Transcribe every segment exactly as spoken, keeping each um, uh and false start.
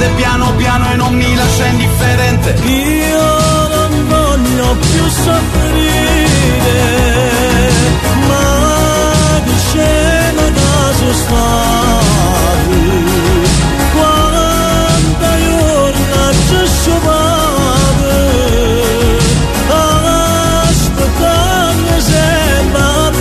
piano piano e non mi lascia indifferente. Io non voglio più soffrire, ma di scena caso stati, quanta giorna ci sciopate, aspettando sempre a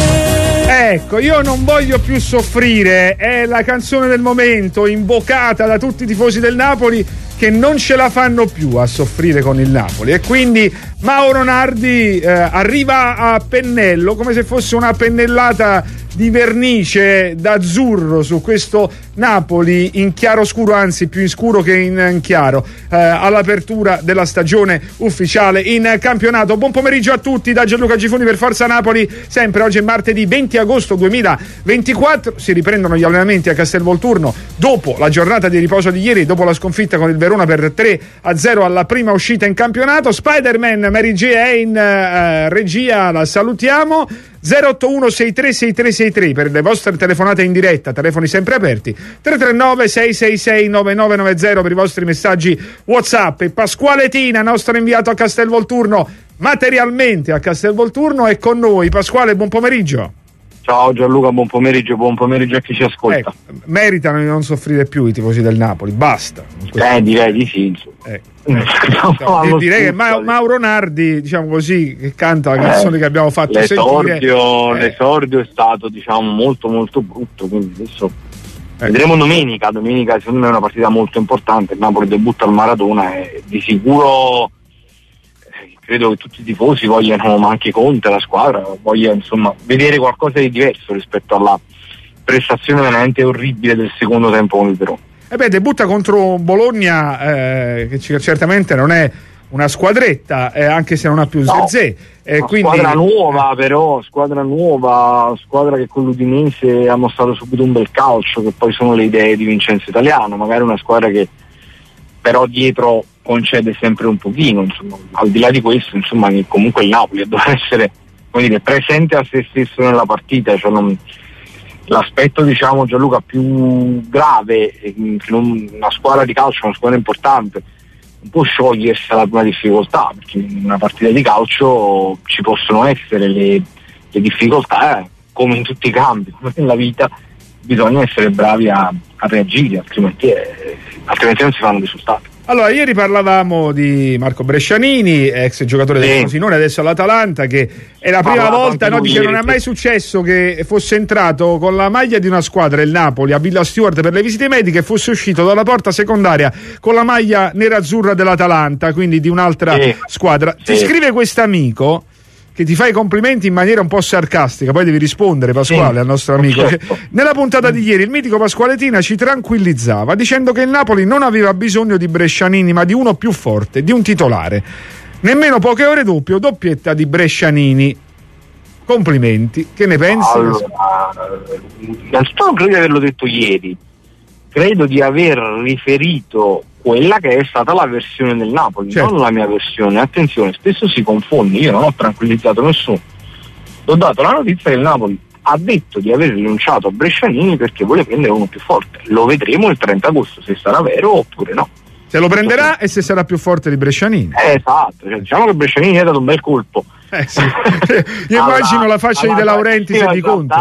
te. Ecco, io non voglio più soffrire, è la canzone del momento, invocata da tutti i tifosi del Napoli che non ce la fanno più a soffrire con il Napoli, e quindi Mauro Nardi eh, arriva a pennello, come se fosse una pennellata di vernice d'azzurro su questo Napoli in chiaro scuro, anzi più in scuro che in, in chiaro, eh, all'apertura della stagione ufficiale in campionato. Buon pomeriggio a tutti da Gianluca Gifuni per Forza Napoli. Sempre oggi è martedì venti agosto duemilaventiquattro, si riprendono gli allenamenti a Castelvolturno dopo la giornata di riposo di ieri, dopo la sconfitta con il Verona per tre a zero alla prima uscita in campionato. Spider-Man Mary J è in uh, regia, la salutiamo. zero otto uno sei tre sei tre sei tre per le vostre telefonate in diretta, telefoni sempre aperti, tre tre nove sei sei sei nove nove nove zero per i vostri messaggi WhatsApp. E Pasquale Tina, nostro inviato a Castelvolturno, materialmente a Castelvolturno, è con noi. Pasquale, buon pomeriggio. Ciao Gianluca, buon pomeriggio, buon pomeriggio a chi ci ascolta. Ecco, meritano di non soffrire più i tifosi del Napoli, basta. Eh, direi di sì. Eh. No, direi che Ma- Mauro Nardi, diciamo così, che canta la canzone eh, che abbiamo fatto l'esordio, sentire, eh. l'esordio è stato, diciamo, molto molto brutto, quindi adesso eh. vedremo domenica. Domenica secondo me è una partita molto importante, il Napoli debutta al Maradona e di sicuro eh, credo che tutti i tifosi vogliano, ma anche Conte, la squadra, voglia insomma vedere qualcosa di diverso rispetto alla prestazione veramente orribile del secondo tempo con il Verona. E beh, debutta contro Bologna, eh, che certamente non è una squadretta, eh, anche se non ha più no, Zezé. Eh, una quindi... squadra nuova, però, squadra nuova, squadra che con l'Udinese ha mostrato subito un bel calcio, che poi sono le idee di Vincenzo Italiano, magari una squadra che però dietro concede sempre un pochino, insomma, al di là di questo, insomma, comunque il Napoli deve essere, come dire, presente a se stesso nella partita, cioè non... L'aspetto, diciamo, Gianluca, più grave, che non, una squadra di calcio, una squadra importante, non può sciogliersi alla prima difficoltà, perché in una partita di calcio ci possono essere le, le difficoltà, eh, come in tutti i campi, come nella vita, bisogna essere bravi a, a reagire, altrimenti, eh, altrimenti non si fanno risultati. Allora, ieri parlavamo di Marco Brescianini, ex giocatore sì. del Frosinone, adesso all'Atalanta, che è la prima Parlava volta, no, dice, non è mai successo che fosse entrato con la maglia di una squadra, il Napoli, a Villa Stewart per le visite mediche, e fosse uscito dalla porta secondaria con la maglia nerazzurra dell'Atalanta, quindi di un'altra sì. squadra. Sì. Ti scrive quest'amico che ti fa i complimenti in maniera un po' sarcastica, poi devi rispondere, Pasquale, sì, al nostro amico. Certo. Nella puntata di ieri il mitico Pasquale Tina ci tranquillizzava dicendo che il Napoli non aveva bisogno di Brescianini, ma di uno più forte, di un titolare. Nemmeno poche ore dopo, doppietta di Brescianini. Complimenti, che ne pensi? Allora, innanzitutto non credo di averlo detto ieri, credo di aver riferito quella che è stata la versione del Napoli, certo. non la mia versione. Attenzione, spesso si confonde, io non ho tranquillizzato nessuno, ho dato la notizia che il Napoli ha detto di aver rinunciato a Brescianini perché vuole prendere uno più forte. Lo vedremo il trenta agosto se sarà vero oppure no. Se lo prenderà e se sarà più forte di Brescianini. Eh, esatto, cioè, diciamo che Brescianini ha dato un bel colpo. Eh sì. Io immagino la faccia di De Laurentiis e di Conte.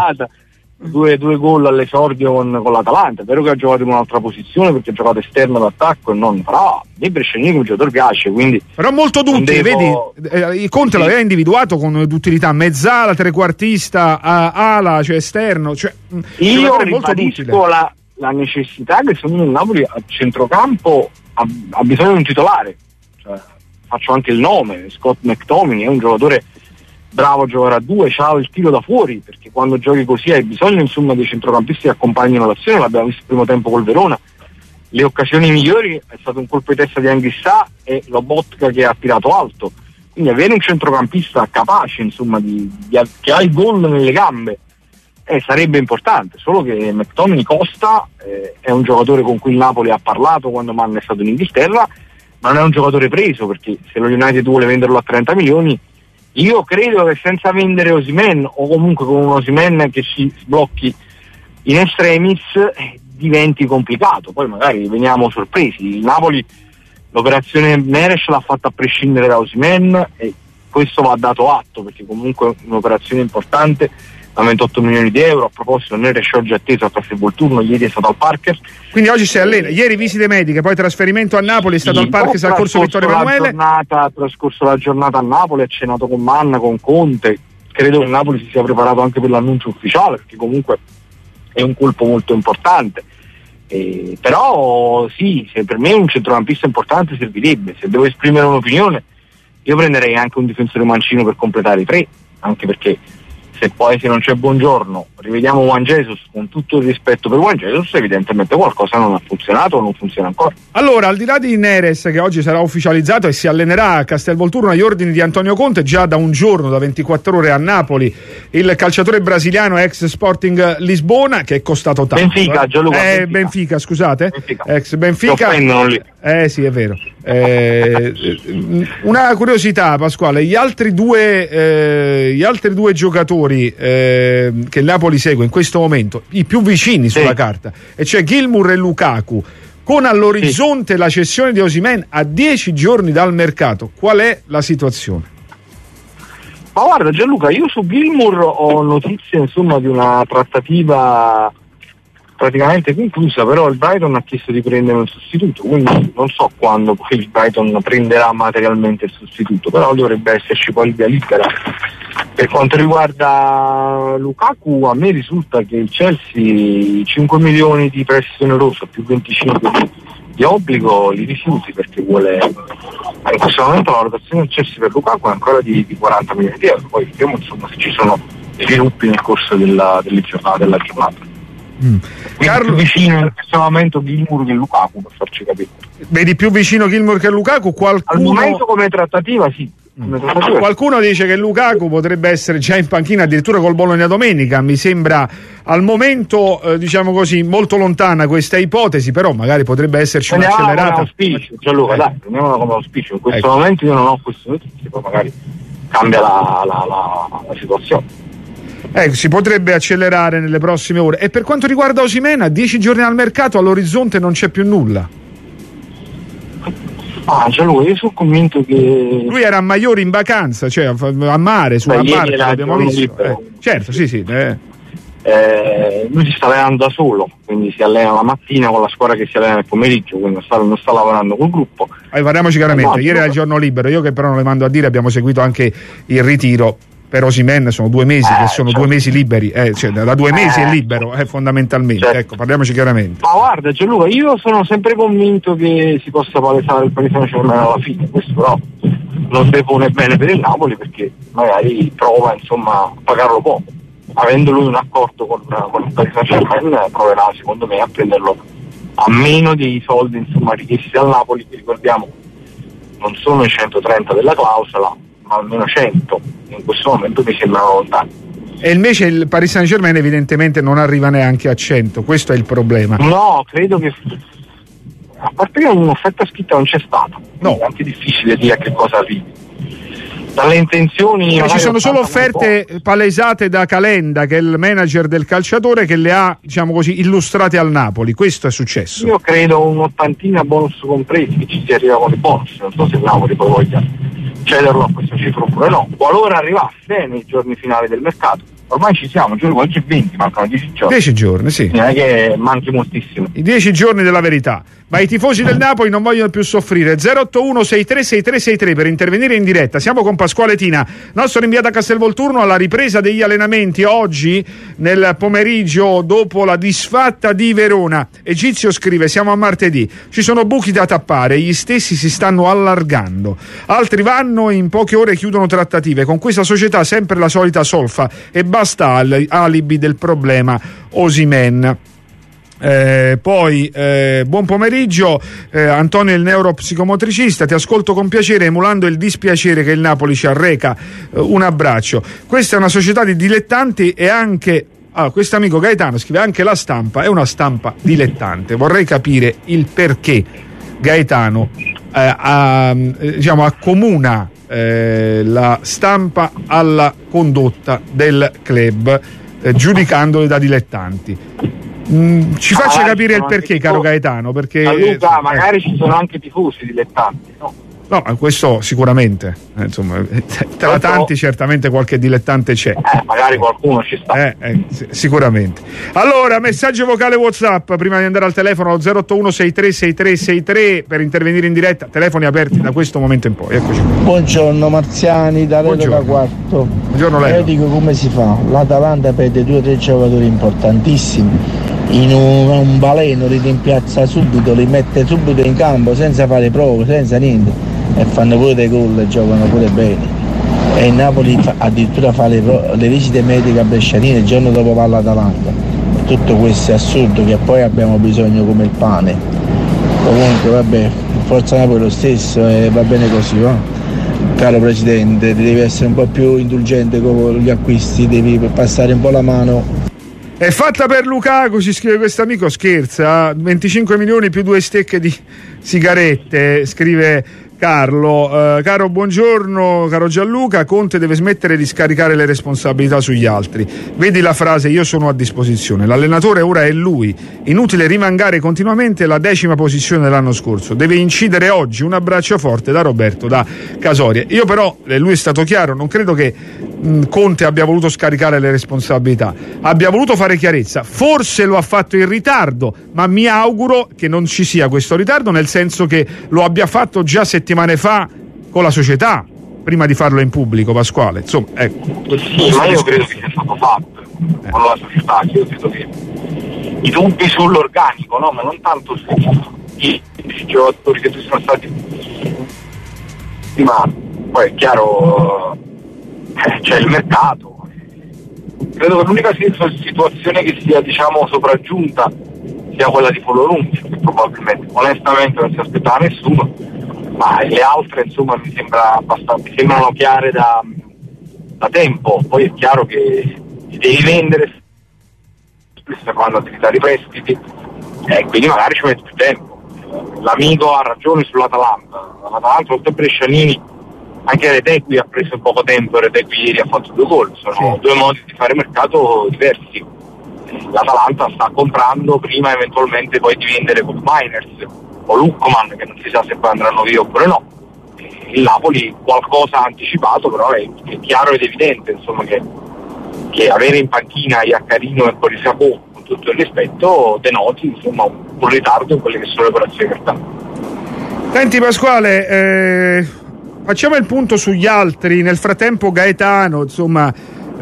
Due, due gol all'esordio con, con l'Atalanta, è vero che ha giocato in un'altra posizione perché ha giocato esterno d'attacco e non, però di Brescianini come giocatore piace, quindi però molto duttile, devo... vedi, eh, Conte sì. l'aveva individuato con d'utilità, mezzala, trequartista, a, ala, cioè esterno, cioè, io ribadisco la, la necessità che secondo me il Napoli a centrocampo ha, ha bisogno di un titolare, cioè, faccio anche il nome, Scott McTominay è un giocatore bravo a giocare a due, c'ha il tiro da fuori, perché quando giochi così hai bisogno insomma dei centrocampisti che accompagnino l'azione, l'abbiamo visto il primo tempo col Verona, le occasioni migliori è stato un colpo di testa di Anghissà e Lobotka che ha tirato alto, quindi avere un centrocampista capace insomma di, di, che ha il gol nelle gambe eh, sarebbe importante, solo che McTominay costa, eh, è un giocatore con cui il Napoli ha parlato quando Mann è stato in Inghilterra, ma non è un giocatore preso, perché se lo United vuole venderlo a trenta milioni, io credo che senza vendere Osimhen o comunque con un Osimhen che si sblocchi in extremis, eh, diventi complicato, poi magari veniamo sorpresi. Il Napoli l'operazione Neres l'ha fatta a prescindere da Osimhen e questo va dato atto, perché comunque è un'operazione importante, a ventotto milioni di euro. A proposito, Neres oggi è atteso a Castelvolturno, ieri è stato al Parker. Quindi oggi si allena, ieri visite mediche, poi trasferimento a Napoli, è stato sì, al Parker, al corso Vittorio Emanuele. Ha trascorso la giornata a Napoli, ha cenato con Manna, con Conte. Credo che il Napoli si sia preparato anche per l'annuncio ufficiale, perché comunque è un colpo molto importante. Eh, però sì, se per me un centrocampista importante servirebbe. Se devo esprimere un'opinione, io prenderei anche un difensore mancino per completare i tre, anche perché se poi se non c'è Buongiorno rivediamo Juan Jesus, con tutto il rispetto per Juan Jesus, evidentemente qualcosa non ha funzionato o non funziona ancora. Allora, al di là di Neres, che oggi sarà ufficializzato e si allenerà a Castelvolturno agli ordini di Antonio Conte, già da un giorno, da ventiquattro ore a Napoli, il calciatore brasiliano ex Sporting Lisbona, che è costato tanto. Benfica, Gianluca. Eh, Benfica. Benfica, scusate. Benfica. Ex Benfica. Lì. Eh sì, è vero. Eh, una curiosità, Pasquale, gli altri due, eh, gli altri due giocatori eh, che il Napoli segue in questo momento, i più vicini sulla sì. carta, e cioè Gilmour e Lukaku, con all'orizzonte sì. la cessione di Osimhen a dieci giorni dal mercato, qual è la situazione? Ma guarda Gianluca, io su Gilmour ho notizie insomma di una trattativa praticamente conclusa, però il Brighton ha chiesto di prendere un sostituto, quindi non so quando poi il Brighton prenderà materialmente il sostituto, però dovrebbe esserci poi via libera. Per quanto riguarda Lukaku, a me risulta che il Chelsea cinque milioni di prestito oneroso più venticinque di obbligo li rifiuti, perché vuole, in questo momento la valutazione del Chelsea per Lukaku è ancora di, di quaranta milioni di euro, poi vediamo insomma se ci sono sviluppi nel corso della, delle giornata, della giornata. Mm. Carlo, più vicino in questo momento Gilmour che Lukaku, per farci capire. Vedi più vicino Gilmour che Lukaku? Qualcuno... Al momento come trattativa sì. Come trattativa, qualcuno dice che Lukaku potrebbe essere già in panchina addirittura col Bologna domenica. Mi sembra al momento eh, diciamo così molto lontana questa ipotesi, però magari potrebbe esserci un'accelerata. Come auspicio, Gianluca, dai, prendiamola come auspicio. In questo ecco. momento io non ho queste notizie, poi magari cambia la, la, la, la situazione. Ecco, si potrebbe accelerare nelle prossime ore. E per quanto riguarda Osimhen, a dieci giorni al mercato, all'orizzonte non c'è più nulla. Ah, Gianluca, io sono convinto che lui era a Maiori in vacanza, cioè a mare, su una barca, l'abbiamo visto. Eh, certo, sì, sì. Eh. Eh, lui si sta allenando da solo, quindi si allena la mattina con la squadra che si allena nel pomeriggio, quindi non sta, non sta lavorando col gruppo. Eh, parliamoci chiaramente, no, ieri era il giorno libero, io che però non le mando a dire, abbiamo seguito anche il ritiro. Per Osimhen sono due mesi, eh, che sono certo. due mesi liberi, eh, cioè da due mesi eh, è libero, eh, fondamentalmente. Certo. Ecco, parliamoci chiaramente. Ma guarda Gianluca, io sono sempre convinto che si possa palesare il Paris Saint-Germain alla fine, questo però non depone bene per il Napoli, perché magari prova insomma a pagarlo poco. Avendo lui un accordo con, con il Paris Saint-Germain proverà secondo me a prenderlo a meno dei soldi insomma richiesti dal Napoli, che ricordiamo non sono i centotrenta della clausola, ma almeno cento, in questo momento mi sembrano lontani. E invece il Paris Saint-Germain evidentemente non arriva neanche a cento, questo è il problema. No, credo che a parte che un'offerta scritta non c'è stata, no. È anche difficile dire a che cosa arrivi. Dalle intenzioni ci sono solo offerte palesate da Calenda, che è il manager del calciatore, che le ha, diciamo così, illustrate al Napoli. Questo è successo. Io credo un'ottantina bonus compresi, che ci si arriva con i bonus, non so se il Napoli poi voglia cederlo a questa cifra oppure no. Qualora arrivasse nei giorni finali del mercato, ormai ci siamo, oggi è venti, mancano dieci giorni. dieci giorni, sì. Non è che manchi moltissimo. I dieci giorni della verità. Ma i tifosi del Napoli non vogliono più soffrire. zero otto uno sei tre sei tre sei tre per intervenire in diretta. Siamo con Pasquale Tina, nostro rinviato a Castelvolturno, alla ripresa degli allenamenti oggi nel pomeriggio dopo la disfatta di Verona. Egizio scrive: siamo a martedì, ci sono buchi da tappare, gli stessi si stanno allargando, altri vanno e in poche ore chiudono trattative. Con questa società sempre la solita solfa e basta alibi del problema Osimhen. Eh, poi eh, buon pomeriggio eh, Antonio, il neuropsicomotricista, ti ascolto con piacere emulando il dispiacere che il Napoli ci arreca, eh, un abbraccio. Questa è una società di dilettanti e anche ah, questo amico Gaetano scrive: anche la stampa è una stampa dilettante. Vorrei capire il perché Gaetano eh, a, diciamo, accomuna eh, la stampa alla condotta del club, eh, giudicandoli da dilettanti. Mm, ci faccia magari capire il perché, caro Gaetano, perché a Luca eh, magari eh. ci sono anche tifosi dilettanti, no? No, questo sicuramente, eh, insomma, tra tanti certamente qualche dilettante c'è. Eh, magari qualcuno ci sta. Eh, eh, sicuramente. Allora, messaggio vocale WhatsApp prima di andare al telefono zero otto uno sei tre sei tre sei tre per intervenire in diretta, telefoni aperti da questo momento in poi. Eccoci. Buongiorno Marziani, da Redo da Quarto. Buongiorno lei. Io dico come si fa? L'Atalanta perde due o tre giocatori importantissimi. In un, un baleno li rimpiazza subito, li mette subito in campo senza fare prove, senza niente, e fanno pure dei gol e giocano pure bene. E il Napoli fa, addirittura fa le, le visite mediche a Brescianini il giorno dopo va all'Atalanta. E tutto questo è assurdo, che poi abbiamo bisogno come il pane. Comunque vabbè, forza Napoli lo stesso e va bene così, va? Caro Presidente, devi essere un po' più indulgente con gli acquisti, devi passare un po' la mano. È fatta per Lukaku, ci scrive questo amico, scherza, venticinque milioni più due stecche di sigarette, scrive Carlo. Uh, caro buongiorno, caro Gianluca, Conte deve smettere di scaricare le responsabilità sugli altri. Vedi la frase "io sono a disposizione". L'allenatore ora è lui. Inutile rimangare continuamente la decima posizione dell'anno scorso. Deve incidere oggi. Un abbraccio forte da Roberto da Casoria. Io però, lui è stato chiaro, non credo che mh, Conte abbia voluto scaricare le responsabilità. Abbia voluto fare chiarezza. Forse lo ha fatto in ritardo, ma mi auguro che non ci sia questo ritardo, nel senso che lo abbia fatto già settimane settimane fa con la società, prima di farlo in pubblico, Pasquale. Insomma, ecco. Sì, ma io credo che sia stato fatto eh. con la società. Io credo che i dubbi sull'organico, no, ma non tanto sui giocatori che sono stati, ma poi è chiaro, eh, c'è il mercato. Credo che l'unica situazione che sia, diciamo, sopraggiunta sia quella di Foloruncio, che probabilmente onestamente non si aspettava nessuno, ma le altre insomma mi sembra abbastanza, mi sembrano chiare da, da tempo. Poi è chiaro che ti devi vendere, spesso fanno attività di prestiti e quindi magari ci metti più tempo. L'amico ha ragione sull'Atalanta, l'Atalanta oltre a Brescianini anche Retegui ha preso poco tempo, Retegui ieri ha fatto due gol, sono sì. due modi di fare mercato diversi. L'Atalanta sta comprando prima eventualmente poi di vendere con Miners o Lukman, che non si sa se poi andranno via oppure no. Il Napoli qualcosa ha anticipato, però è, è chiaro ed evidente insomma che, che avere in panchina Iaccarino e Borisapò, con tutto il rispetto, denoti insomma un, un ritardo in quelle che sono le operazioni mercato. Senti Pasquale, eh, facciamo il punto sugli altri. Nel frattempo Gaetano insomma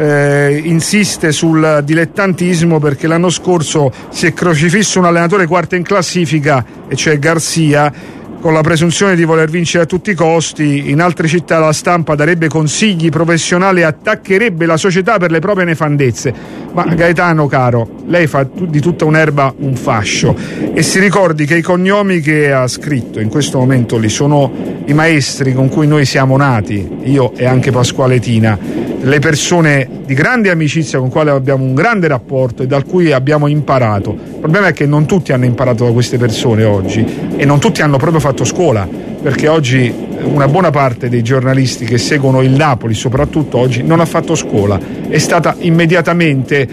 Eh, insiste sul dilettantismo, perché l'anno scorso si è crocifisso un allenatore quarto in classifica, e cioè Garzia, con la presunzione di voler vincere a tutti i costi. In altre città la stampa darebbe consigli professionali e attaccherebbe la società per le proprie nefandezze. Ma Gaetano caro, lei fa di tutta un'erba un fascio, e si ricordi che i cognomi che ha scritto in questo momento lì sono i maestri con cui noi siamo nati, io e anche Pasquale Tina, le persone di grande amicizia con quale abbiamo un grande rapporto e da cui abbiamo imparato. Il problema è che non tutti hanno imparato da queste persone oggi, e non tutti hanno proprio fatto scuola, perché oggi una buona parte dei giornalisti che seguono il Napoli soprattutto oggi non ha fatto scuola, è stata immediatamente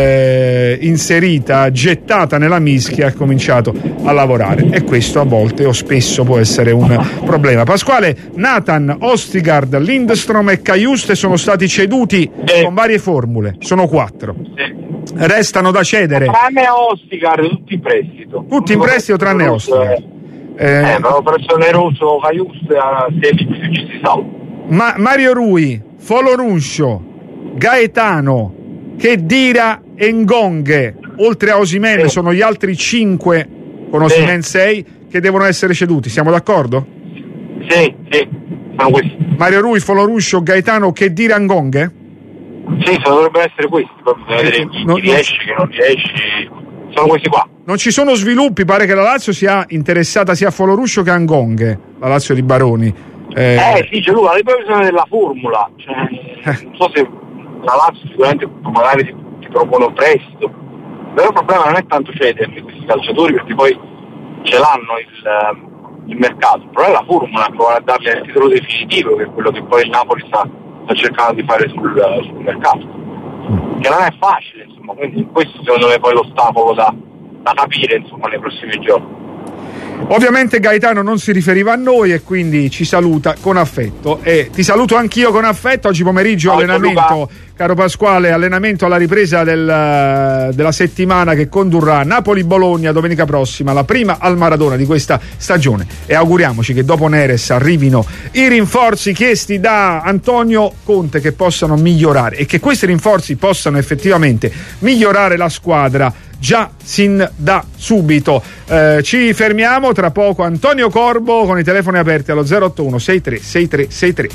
eh, inserita, gettata nella mischia e ha cominciato a lavorare, e questo a volte o spesso può essere un problema. Pasquale, Nathan, Ostigard, Lindstrom e Cajuste sono stati ceduti eh. con varie formule, sono quattro. Eh. Restano da cedere. Tranne Ostigard, tutti in prestito. Tutti in prestito tranne Ostigard. Eh, eh, però presso Neroso, Cajuste, Selic ci si salva. Ma Mario Rui, Foloruncio, Gaetano, Khedira e Ngonghe, oltre a Osimhen, sì. sono gli altri cinque, con Osimhen sì. sei, che devono essere ceduti. Siamo d'accordo? Sì, sì, sono questi. Mario Rui, Foloruncio, Gaetano, Khedira e Ngonghe? Sì, dovrebbero essere questi, proprio vedere chi, non, chi riesce, chi non riesce, sono questi qua. Non ci sono sviluppi, pare che la Lazio sia interessata sia a Foloruscio che a Ngonghe, la Lazio di Baroni. Eh, eh sì, c'è lui, la bisogno della formula, cioè, eh. non so se la Lazio sicuramente magari ti, ti propone un prestito, però il problema non è tanto cederli questi calciatori, perché poi ce l'hanno il, il mercato, però è la formula, provare a dargli il titolo definitivo, che è quello che poi il Napoli sta, sta cercando di fare sul, sul mercato. che non è facile, insomma, quindi questo secondo me è poi l'ostacolo da, da capire, insomma, nei prossimi giorni. Ovviamente Gaetano non si riferiva a noi e quindi ci saluta con affetto, e ti saluto anch'io con affetto. Oggi pomeriggio Ciao, allenamento, Luca. Caro Pasquale, allenamento alla ripresa del, della settimana che condurrà Napoli-Bologna domenica prossima, la prima al Maradona di questa stagione, e auguriamoci che dopo Neres arrivino i rinforzi chiesti da Antonio Conte, che possano migliorare e che questi rinforzi possano effettivamente migliorare la squadra già sin da subito. Eh, ci fermiamo, tra poco Antonio Corbo con i telefoni aperti allo zero otto uno sei tre sei tre sei tre.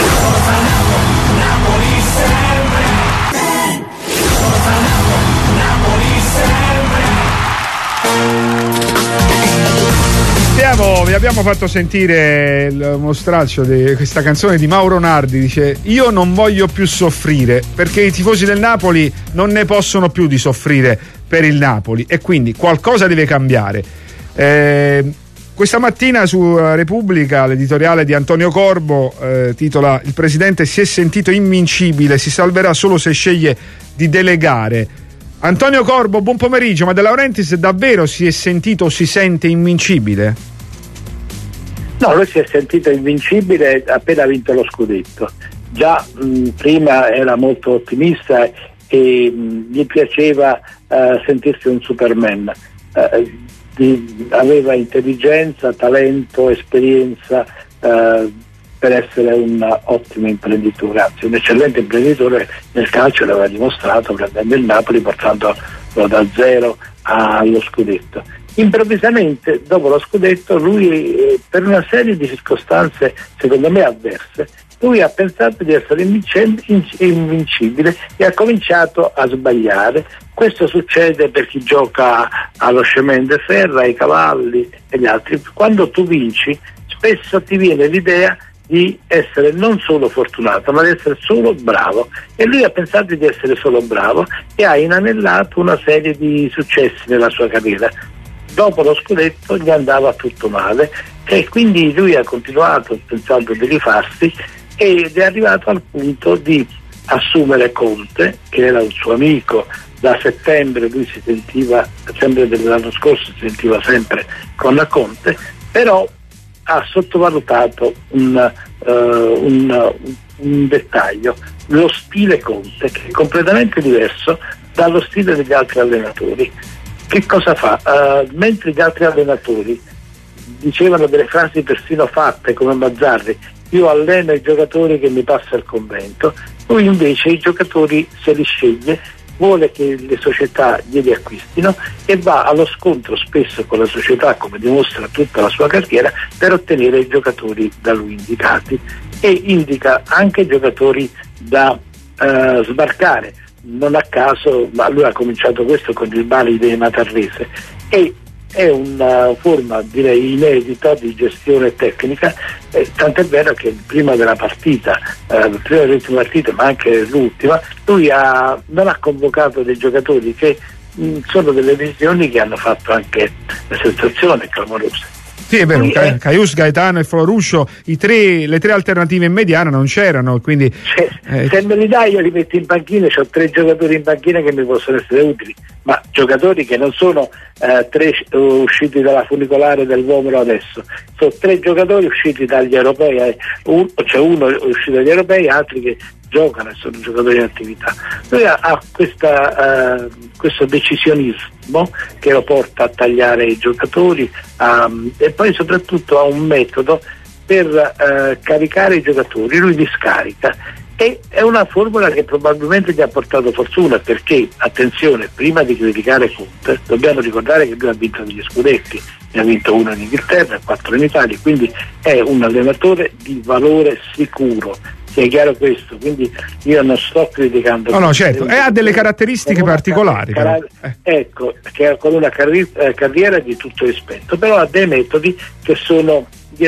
Abbiamo, vi abbiamo fatto sentire il, uno stralcio di questa canzone di Mauro Nardi. Dice: io non voglio più soffrire, perché i tifosi del Napoli non ne possono più di soffrire per il Napoli, e quindi qualcosa deve cambiare. Eh, questa mattina su Repubblica l'editoriale di Antonio Corbo eh, titola: il presidente si è sentito invincibile, si salverà solo se sceglie di delegare. Antonio Corbo, buon pomeriggio. Ma De Laurentiis davvero si è sentito o si sente invincibile? No, lui si è sentito invincibile appena vinto lo scudetto. Già mh, prima era molto ottimista e mh, gli piaceva uh, sentirsi un Superman. Uh, di, aveva intelligenza, talento, esperienza uh, per essere un ottimo imprenditore, anzi un eccellente imprenditore nel calcio. L'aveva dimostrato prendendo il Napoli, portandolo da zero allo scudetto. Improvvisamente dopo lo scudetto lui, eh, per una serie di circostanze secondo me avverse, lui ha pensato di essere invincibile e ha cominciato a sbagliare. Questo succede per chi gioca allo chemin de fer, ai cavalli e gli altri. Quando tu vinci spesso ti viene l'idea di essere non solo fortunato, ma di essere solo bravo, e lui ha pensato di essere solo bravo e ha inanellato una serie di successi nella sua carriera. Dopo lo scudetto gli andava tutto male e quindi lui ha continuato pensando di rifarsi, ed è arrivato al punto di assumere Conte, che era un suo amico. Da settembre lui si sentiva, sempre dell'anno scorso, si sentiva sempre con la Conte, però ha sottovalutato un, uh, un, un dettaglio: lo stile Conte, che è completamente diverso dallo stile degli altri allenatori. Che cosa fa? Uh, mentre gli altri allenatori dicevano delle frasi persino fatte come Mazzarri: io alleno i giocatori che mi passa il convento, lui invece i giocatori se li sceglie, vuole che le società glieli acquistino e va allo scontro spesso con la società, come dimostra tutta la sua carriera, per ottenere i giocatori da lui indicati, e indica anche giocatori da uh, sbarcare. Non a caso, ma lui ha cominciato questo con il Bari dei Matarrese, e è una forma, direi, inedita di gestione tecnica, eh, tant'è vero che prima della partita, eh, prima dell'ultima partita, ma anche l'ultima, lui ha, non ha convocato dei giocatori che mh, sono delle decisioni che hanno fatto anche la sensazione clamorosa. Sì, è vero, Ca- Caius, Gaetano e Floruscio, i tre, le tre alternative in mediana non c'erano, quindi cioè, eh. se me li dai io li metto in panchina, ho tre giocatori in panchina che mi possono essere utili, ma giocatori che non sono eh, tre usciti dalla funicolare del Vomero adesso, sono tre giocatori usciti dagli europei, eh, un, cioè uno uscito dagli europei, altri che giocano e sono giocatori in attività. Lui ha, ha questa, uh, questo decisionismo che lo porta a tagliare i giocatori, um, e poi soprattutto ha un metodo per uh, caricare i giocatori. Lui li scarica, e è una formula che probabilmente gli ha portato fortuna, perché, attenzione, prima di criticare Conte dobbiamo ricordare che lui ha vinto degli scudetti, ne ha vinto uno in Inghilterra e quattro in Italia, quindi è un allenatore di valore sicuro, sia chiaro questo. Quindi io non sto criticando, no no certo, e ha delle caratteristiche particolari, car- eh. ecco, che ha con una carri- eh, carriera di tutto rispetto, però ha dei metodi che sono, direi,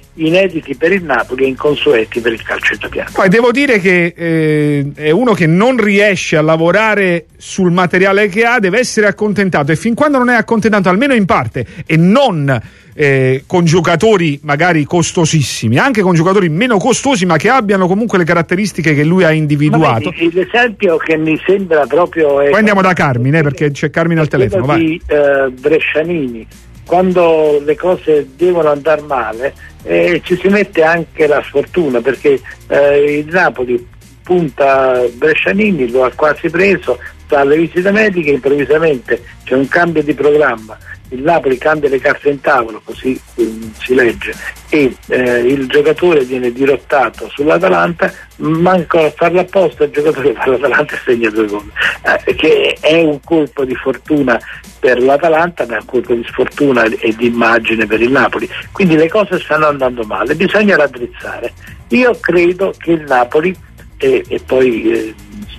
inediti per il Napoli e inconsueti per il calcio italiano. Poi devo dire che eh, è uno che non riesce a lavorare sul materiale che ha, deve essere accontentato, e fin quando non è accontentato, almeno in parte, e non eh, con giocatori magari costosissimi, anche con giocatori meno costosi ma che abbiano comunque le caratteristiche che lui ha individuato. Vedi, l'esempio che mi sembra proprio è, poi andiamo da Carmine, perché c'è Carmine al telefono, vai. Di eh, Brescianini, quando le cose devono andare male eh, ci si mette anche la sfortuna, perché eh, il Napoli punta Brescianini, lo ha quasi preso, fa le visite mediche, improvvisamente c'è un cambio di programma, il Napoli cambia le carte in tavolo, così um, si legge, e eh, il giocatore viene dirottato sull'Atalanta, manca a farlo apposta, il giocatore fa l'Atalanta e segna due gol, eh, che è un colpo di fortuna per l'Atalanta, ma è un colpo di sfortuna e di immagine per il Napoli. Quindi le cose stanno andando male, bisogna raddrizzare. Io credo che il Napoli, e, e poi eh,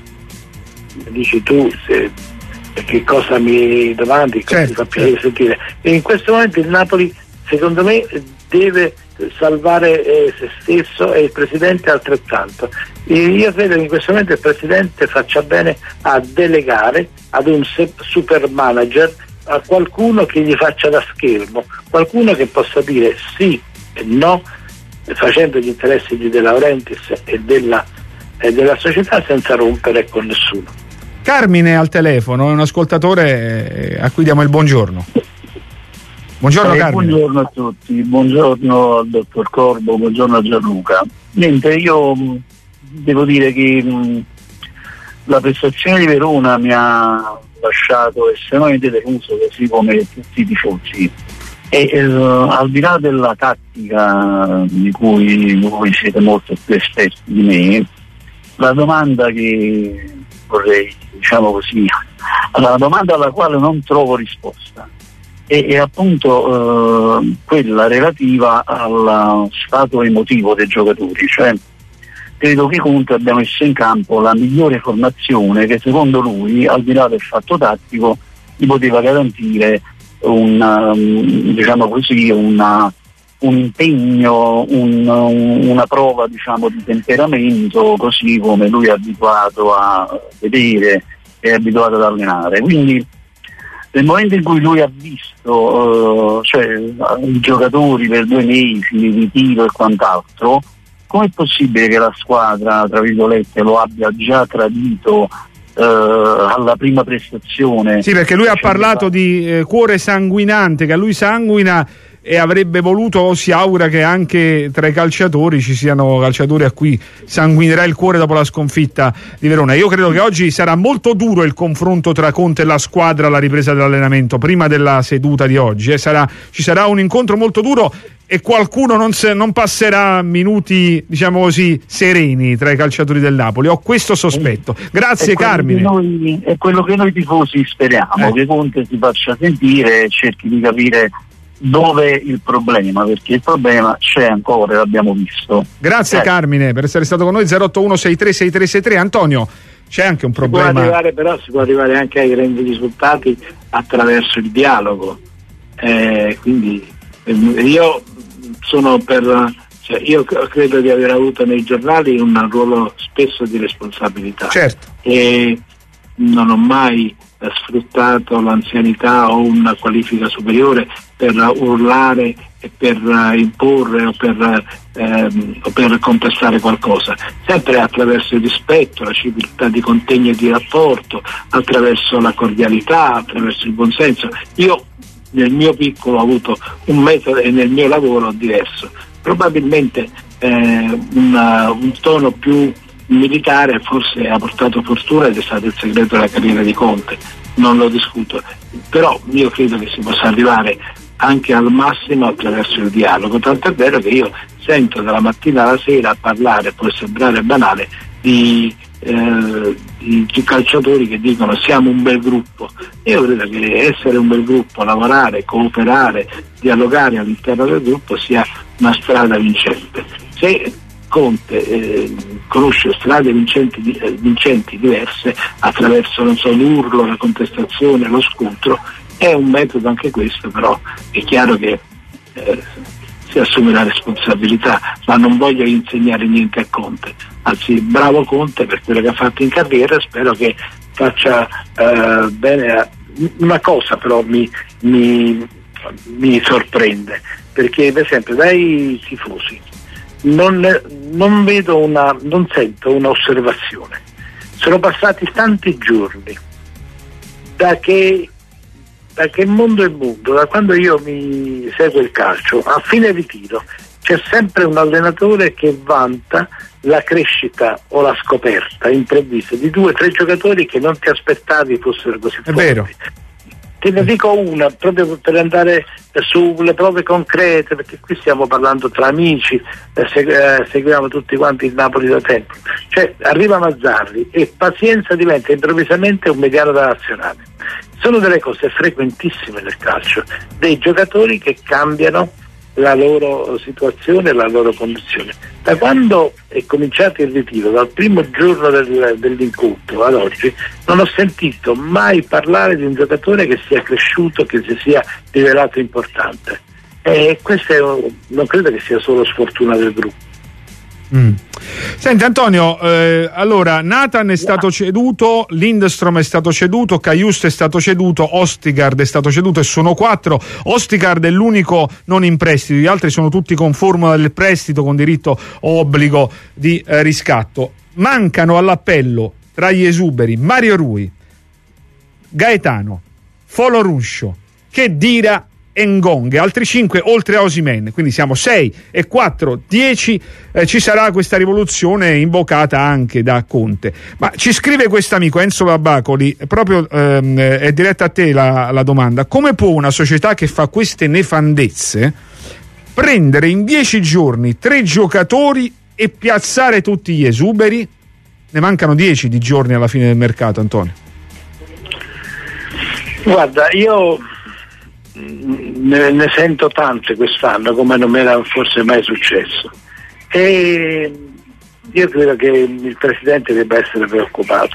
dici tu se che cosa mi domandi, cosa certo, ti fa piacere certo. sentire. E in questo momento il Napoli, secondo me, deve salvare eh, se stesso e il presidente altrettanto. E io credo che in questo momento il presidente faccia bene a delegare ad un super manager, a qualcuno che gli faccia da schermo, qualcuno che possa dire sì e no, facendo gli interessi di De Laurentiis e della, e della società, senza rompere con nessuno. Carmine al telefono, è un ascoltatore a cui diamo il buongiorno. Buongiorno, eh, Carmine. Buongiorno a tutti, buongiorno al dottor Corbo, buongiorno a Gianluca. Niente, io mh, devo dire che mh, la prestazione di Verona mi ha lasciato estremamente deluso, così come tutti i tifosi. E eh, al di là della tattica di cui voi siete molto più esperti di me, la domanda che vorrei, diciamo così, la domanda alla quale non trovo risposta è, è appunto eh, quella relativa allo stato emotivo dei giocatori. Cioè, credo che Conte abbia messo in campo la migliore formazione che secondo lui, al di là del fatto tattico, gli poteva garantire una, diciamo così, una, un impegno, un, una prova, diciamo, di temperamento, così come lui è abituato a vedere e è abituato ad allenare. Quindi nel momento in cui lui ha visto uh, cioè, i giocatori per due mesi di tiro e quant'altro, com'è possibile che la squadra, tra virgolette, lo abbia già tradito Uh, alla prima prestazione? Sì, perché lui ha parlato di eh, cuore sanguinante, che a lui sanguina, e avrebbe voluto, o si augura, che anche tra i calciatori ci siano calciatori a cui sanguinerà il cuore dopo la sconfitta di Verona. Io credo che oggi sarà molto duro il confronto tra Conte e la squadra alla ripresa dell'allenamento, prima della seduta di oggi, eh. sarà, ci sarà un incontro molto duro e qualcuno non, se, non passerà minuti, diciamo così, sereni tra i calciatori del Napoli. Ho questo sospetto. Grazie, Carmine. Noi, è quello che noi tifosi speriamo, eh. che Conte si faccia sentire e cerchi di capire dove è il problema, perché il problema c'è ancora, l'abbiamo visto. Grazie, eh. Carmine, per essere stato con noi. Zero otto uno sei tre sei tre sei tre. Antonio, c'è anche un problema. Si può arrivare, però si può arrivare anche ai grandi risultati attraverso il dialogo, eh, quindi eh, io sono per, cioè io credo di aver avuto nei giornali un ruolo spesso di responsabilità, certo, e non ho mai eh, sfruttato l'anzianità o una qualifica superiore per urlare e per uh, imporre o per, ehm, o per contestare qualcosa, sempre attraverso il rispetto, la civiltà di contegno e di rapporto, attraverso la cordialità, attraverso il buonsenso. Io nel mio piccolo ho avuto un metodo e nel mio lavoro diverso, probabilmente eh, una, un tono più militare forse ha portato fortuna ed è stato il segreto della carriera di Conte, non lo discuto, però io credo che si possa arrivare anche al massimo attraverso il dialogo, tanto è vero che io sento dalla mattina alla sera parlare, può sembrare banale, di, eh, di, di calciatori che dicono siamo un bel gruppo. Io credo che essere un bel gruppo, lavorare, cooperare, dialogare all'interno del gruppo sia una strada vincente. Se Conte eh, conosce strade vincenti, eh, vincenti diverse attraverso, non so, l'urlo, la contestazione, lo scontro, è un metodo anche questo, però è chiaro che eh, si assume la responsabilità, ma non voglio insegnare niente a Conte, anzi bravo Conte per quello che ha fatto in carriera, spero che faccia eh, bene. A... Una cosa però mi, mi, mi sorprende, perché per esempio dai tifosi non, non vedo una, non sento un'osservazione. Sono passati tanti giorni da che da che mondo è mondo, da quando io mi seguo il calcio, a fine ritiro c'è sempre un allenatore che vanta la crescita o la scoperta improvvisa di due o tre giocatori che non ti aspettavi fossero così forti. È vero. Te ne dico una, proprio per andare sulle prove concrete, perché qui stiamo parlando tra amici, eh, seg- eh, seguiamo tutti quanti il Napoli da tempo. Cioè arriva Mazzarri e Pazienza diventa improvvisamente un mediano da nazionale. Sono delle cose frequentissime nel calcio, dei giocatori che cambiano la loro situazione, la loro condizione. Da quando è cominciato il ritiro, dal primo giorno del, dell'incontro ad oggi, non ho sentito mai parlare di un giocatore che sia cresciuto, che si sia rivelato importante. E questo è, non credo che sia solo sfortuna del gruppo. Mm. Senti Antonio, eh, allora Nathan è stato ceduto, Lindstrom è stato ceduto, Cajuste è stato ceduto, Ostigard è stato ceduto e sono quattro. Ostigard è l'unico non in prestito, gli altri sono tutti con formula del prestito con diritto o obbligo di eh, riscatto. Mancano all'appello tra gli esuberi Mario Rui, Gaetano, Folo Ruscio, Khedira e Ngong, altri cinque oltre a Osimhen, quindi siamo sei e quattro, dieci. Eh, ci sarà questa rivoluzione invocata anche da Conte. Ma ci scrive questo amico Enzo Babacoli, proprio ehm, è diretta a te la, la domanda: come può una società che fa queste nefandezze prendere in dieci giorni tre giocatori e piazzare tutti gli esuberi? Ne mancano dieci di giorni alla fine del mercato, Antonio. Guarda, io Ne, ne sento tante quest'anno come non mi era forse mai successo, e io credo che il Presidente debba essere preoccupato,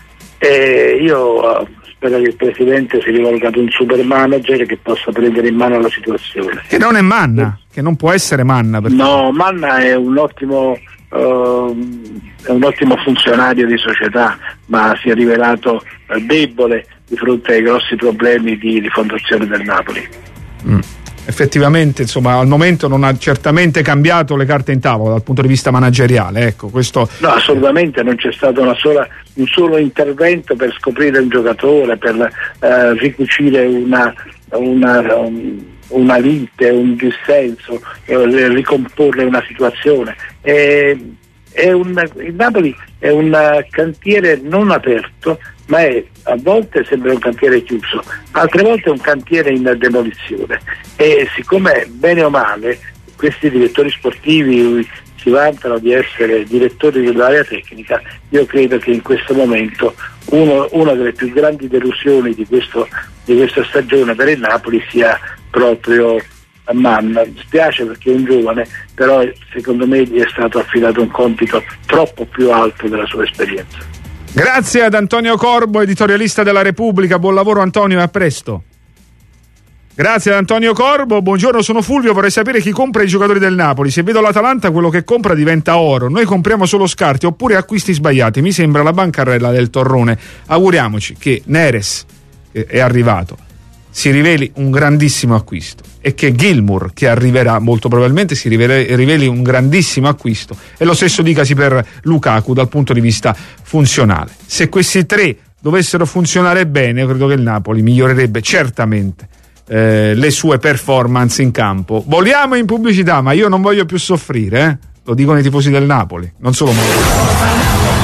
e io spero che il Presidente si rivolga ad un super manager che possa prendere in mano la situazione. Che non è Manna, che non può essere Manna. Perché... No, Manna è un ottimo uh, è un ottimo funzionario di società, ma si è rivelato uh, debole di fronte ai grossi problemi di rifondazione del Napoli. Mm. Effettivamente, insomma, al momento non ha certamente cambiato le carte in tavola dal punto di vista manageriale, ecco, questo... No, assolutamente non c'è stato una sola, un solo intervento per scoprire un giocatore, per eh, ricucire una, una, un, una lite, un dissenso, eh, ricomporre una situazione. E, è un, il Napoli è un cantiere non aperto, ma è, a volte sembra un cantiere chiuso, altre volte è un cantiere in demolizione, e siccome bene o male questi direttori sportivi si vantano di essere direttori dell'area tecnica, io credo che in questo momento uno, una delle più grandi delusioni di, questo, di questa stagione per il Napoli sia proprio Manna. Mi spiace perché è un giovane, però secondo me gli è stato affidato un compito troppo più alto della sua esperienza. Grazie ad Antonio Corbo, editorialista della Repubblica. Buon lavoro Antonio e a presto. Grazie ad Antonio Corbo. Buongiorno, sono Fulvio, vorrei sapere chi compra i giocatori del Napoli. Se vedo l'Atalanta, quello che compra diventa oro. Noi compriamo solo scarti oppure acquisti sbagliati. Mi sembra la bancarella del Torrone. Auguriamoci che Neres, che è arrivato, si riveli un grandissimo acquisto, e che Gilmour, che arriverà molto probabilmente, si riveli, riveli un grandissimo acquisto, e lo stesso dicasi per Lukaku dal punto di vista funzionale. Se questi tre dovessero funzionare bene, credo che il Napoli migliorerebbe certamente eh, le sue performance in campo. Voliamo in pubblicità, ma io non voglio più soffrire, eh? Lo dicono i tifosi del Napoli, non solo me.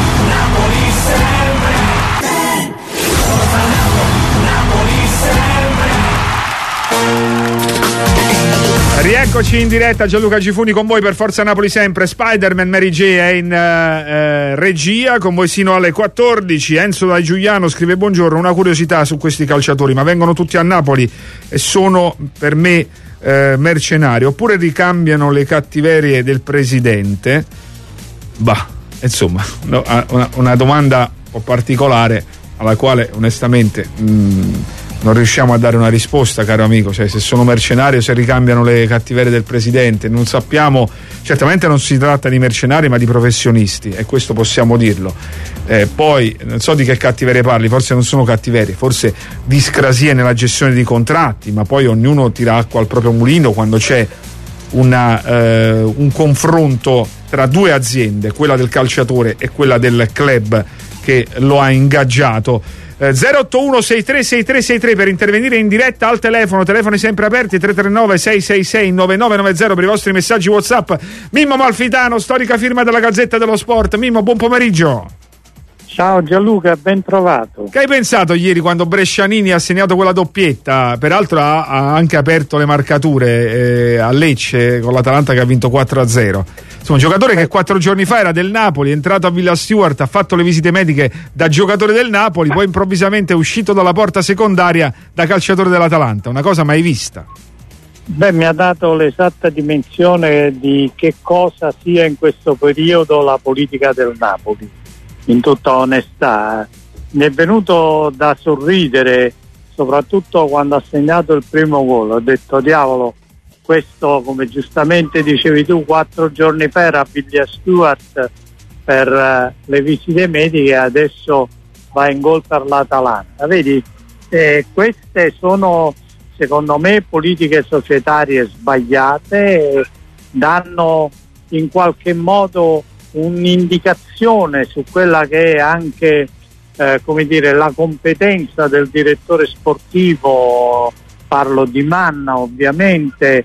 Rieccoci in diretta, Gianluca Gifuni con voi per Forza Napoli sempre. Spider-Man Mary J è in uh, uh, regia con voi sino alle quattordici. Enzo da Giuliano scrive: buongiorno, una curiosità su questi calciatori, ma vengono tutti a Napoli e sono per me uh, mercenari, oppure ricambiano le cattiverie del presidente? Bah, insomma, no, una, una domanda un po' particolare alla quale onestamente mh, non riusciamo a dare una risposta, caro amico. Cioè, se sono mercenari o se ricambiano le cattiverie del presidente, non sappiamo. Certamente non si tratta di mercenari ma di professionisti, e questo possiamo dirlo. Eh, poi non so di che cattiverie parli, forse non sono cattiverie, forse discrasie nella gestione di contratti, ma poi ognuno tira acqua al proprio mulino quando c'è una, eh, un confronto tra due aziende, quella del calciatore e quella del club che lo ha ingaggiato. eh, zero otto uno sei tre sei tre sei tre per intervenire in diretta al telefono, telefoni sempre aperti, tre tre nove sei sei sei nove nove nove zero per i vostri messaggi WhatsApp. Mimmo Malfitano, storica firma della Gazzetta dello Sport. Mimmo, buon pomeriggio. Ciao Gianluca, ben trovato. Che hai pensato ieri quando Brescianini ha segnato quella doppietta? Peraltro ha, ha anche aperto le marcature eh, a Lecce con l'Atalanta che ha vinto quattro a zero. Insomma, un giocatore che quattro giorni fa era del Napoli, è entrato a Villa Stewart, ha fatto le visite mediche da giocatore del Napoli, poi improvvisamente è uscito dalla porta secondaria da calciatore dell'Atalanta. Una cosa mai vista. Beh, mi ha dato l'esatta dimensione di che cosa sia in questo periodo la politica del Napoli. In tutta onestà, mi è venuto da sorridere, soprattutto quando ha segnato il primo gol. Ho detto, diavolo, questo, come giustamente dicevi tu, quattro giorni fa era a Villa Stewart per uh, le visite mediche, adesso va in gol per l'Atalanta. Vedi, eh, queste sono secondo me politiche societarie sbagliate, eh, danno in qualche modo un'indicazione su quella che è anche eh, come dire, la competenza del direttore sportivo. Parlo di Manna ovviamente,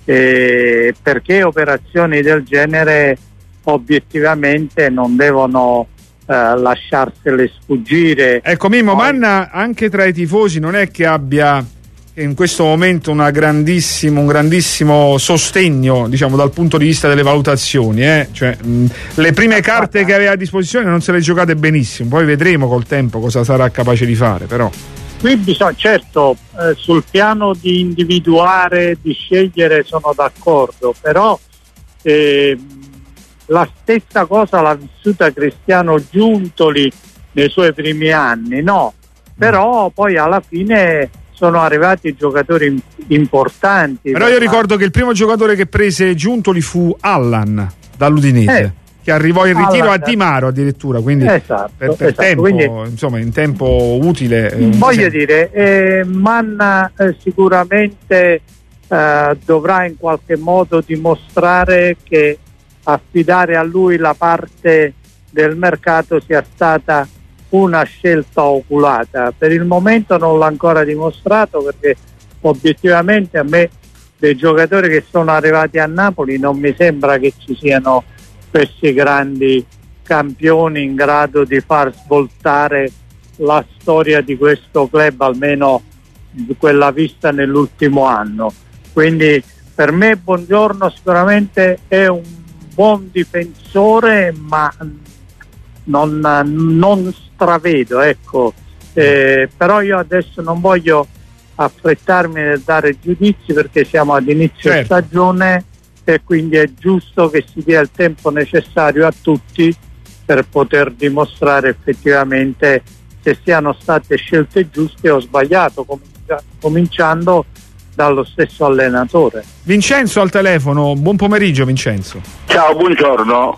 eh, perché operazioni del genere obiettivamente non devono eh, lasciarsele sfuggire. Ecco Mimmo, Poi... Manna anche tra i tifosi non è che abbia in questo momento una grandissimo, un grandissimo sostegno, diciamo, dal punto di vista delle valutazioni, eh? Cioè, mh, le prime carte che aveva a disposizione non se le giocate benissimo, poi vedremo col tempo cosa sarà capace di fare. Però qui bisogna, certo, eh, sul piano di individuare, di scegliere sono d'accordo, però eh, la stessa cosa l'ha vissuta Cristiano Giuntoli nei suoi primi anni, no? Però poi alla fine sono arrivati giocatori importanti. Però io ricordo che il primo giocatore che prese Giuntoli fu Allan dall'Udinese, eh, che arrivò in ritiro Allan. a Dimaro addirittura, quindi esatto, per, per esatto. tempo, Quindi, insomma, in tempo utile. Voglio dire, eh, Manna eh, sicuramente eh, dovrà in qualche modo dimostrare che affidare a lui la parte del mercato sia stata una scelta oculata. Per il momento non l'ha ancora dimostrato, perché obiettivamente a me dei giocatori che sono arrivati a Napoli non mi sembra che ci siano questi grandi campioni in grado di far svoltare la storia di questo club, almeno quella vista nell'ultimo anno. Quindi per me Buongiorno sicuramente è un buon difensore, ma non, non stravedo, ecco. Eh, però io adesso non voglio affrettarmi nel dare giudizi, perché siamo ad inizio certo. stagione, e quindi è giusto che si dia il tempo necessario a tutti per poter dimostrare effettivamente se siano state scelte giuste o sbagliato, cominciando dallo stesso allenatore. Vincenzo al telefono, buon pomeriggio Vincenzo. Ciao, buongiorno.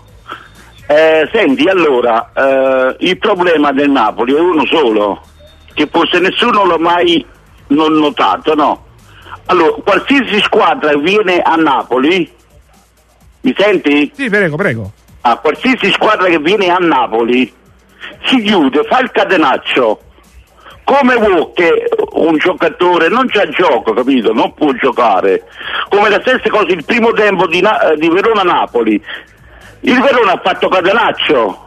Eh, senti, allora, eh, il problema del Napoli è uno solo, che forse nessuno l'ha mai non notato, no? Allora, qualsiasi squadra viene a Napoli, mi senti? Sì, prego, prego. Ah, qualsiasi squadra che viene a Napoli si chiude, fa il catenaccio. Come vuoi che un giocatore non c'ha gioco, capito? Non può giocare. Come la stessa cosa il primo tempo di, Na- di Verona-Napoli. Il Verona ha fatto catenaccio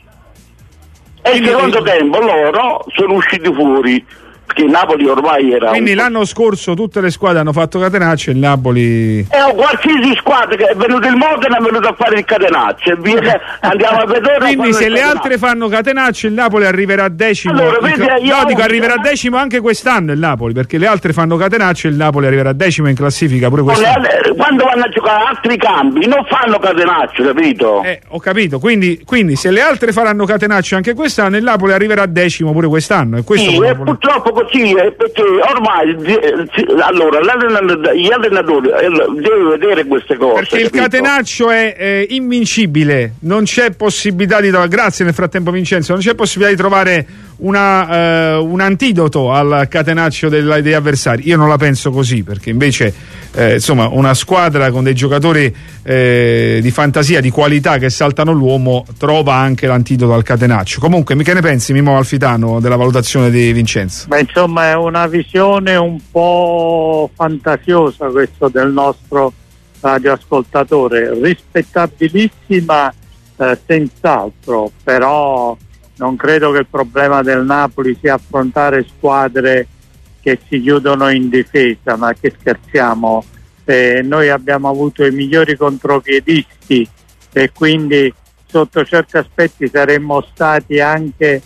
e il secondo tempo loro sono usciti fuori, perché il Napoli ormai era quindi un... l'anno scorso tutte le squadre hanno fatto catenaccio e il Napoli eh, qualsiasi squadra che è venuto il Modena è venuto a fare il catenaccio e viene, andiamo a vedere. Quindi se le altre fanno catenaccio il Napoli arriverà decimo. Allora, vedi, no, io dico arriverà decimo anche quest'anno il Napoli, perché le altre fanno catenaccio e il Napoli arriverà decimo in classifica pure quest'anno. Quando vanno a giocare altri campi non fanno catenaccio, capito? Eh, ho capito, quindi, quindi se le altre faranno catenaccio anche quest'anno il Napoli arriverà decimo pure quest'anno, e questo sì, e purtroppo così sì, perché ormai allora gli allenatori devono vedere queste cose. Perché il catenaccio è eh, invincibile, non c'è possibilità di trovare, grazie nel frattempo Vincenzo, non c'è possibilità di trovare una, eh, un antidoto al catenaccio della, degli avversari. Io non la penso così, perché invece eh, insomma una squadra con dei giocatori eh, di fantasia, di qualità, che saltano l'uomo, trova anche l'antidoto al catenaccio. Comunque, che ne pensi, Mimmo Malfitano, della valutazione di Vincenzo? Beh, insomma, è una visione un po' fantasiosa questo del nostro radioascoltatore, rispettabilissima eh, senz'altro, però non credo che il problema del Napoli sia affrontare squadre che si chiudono in difesa, ma che scherziamo, eh, noi abbiamo avuto i migliori contropiedisti e quindi sotto certi aspetti saremmo stati anche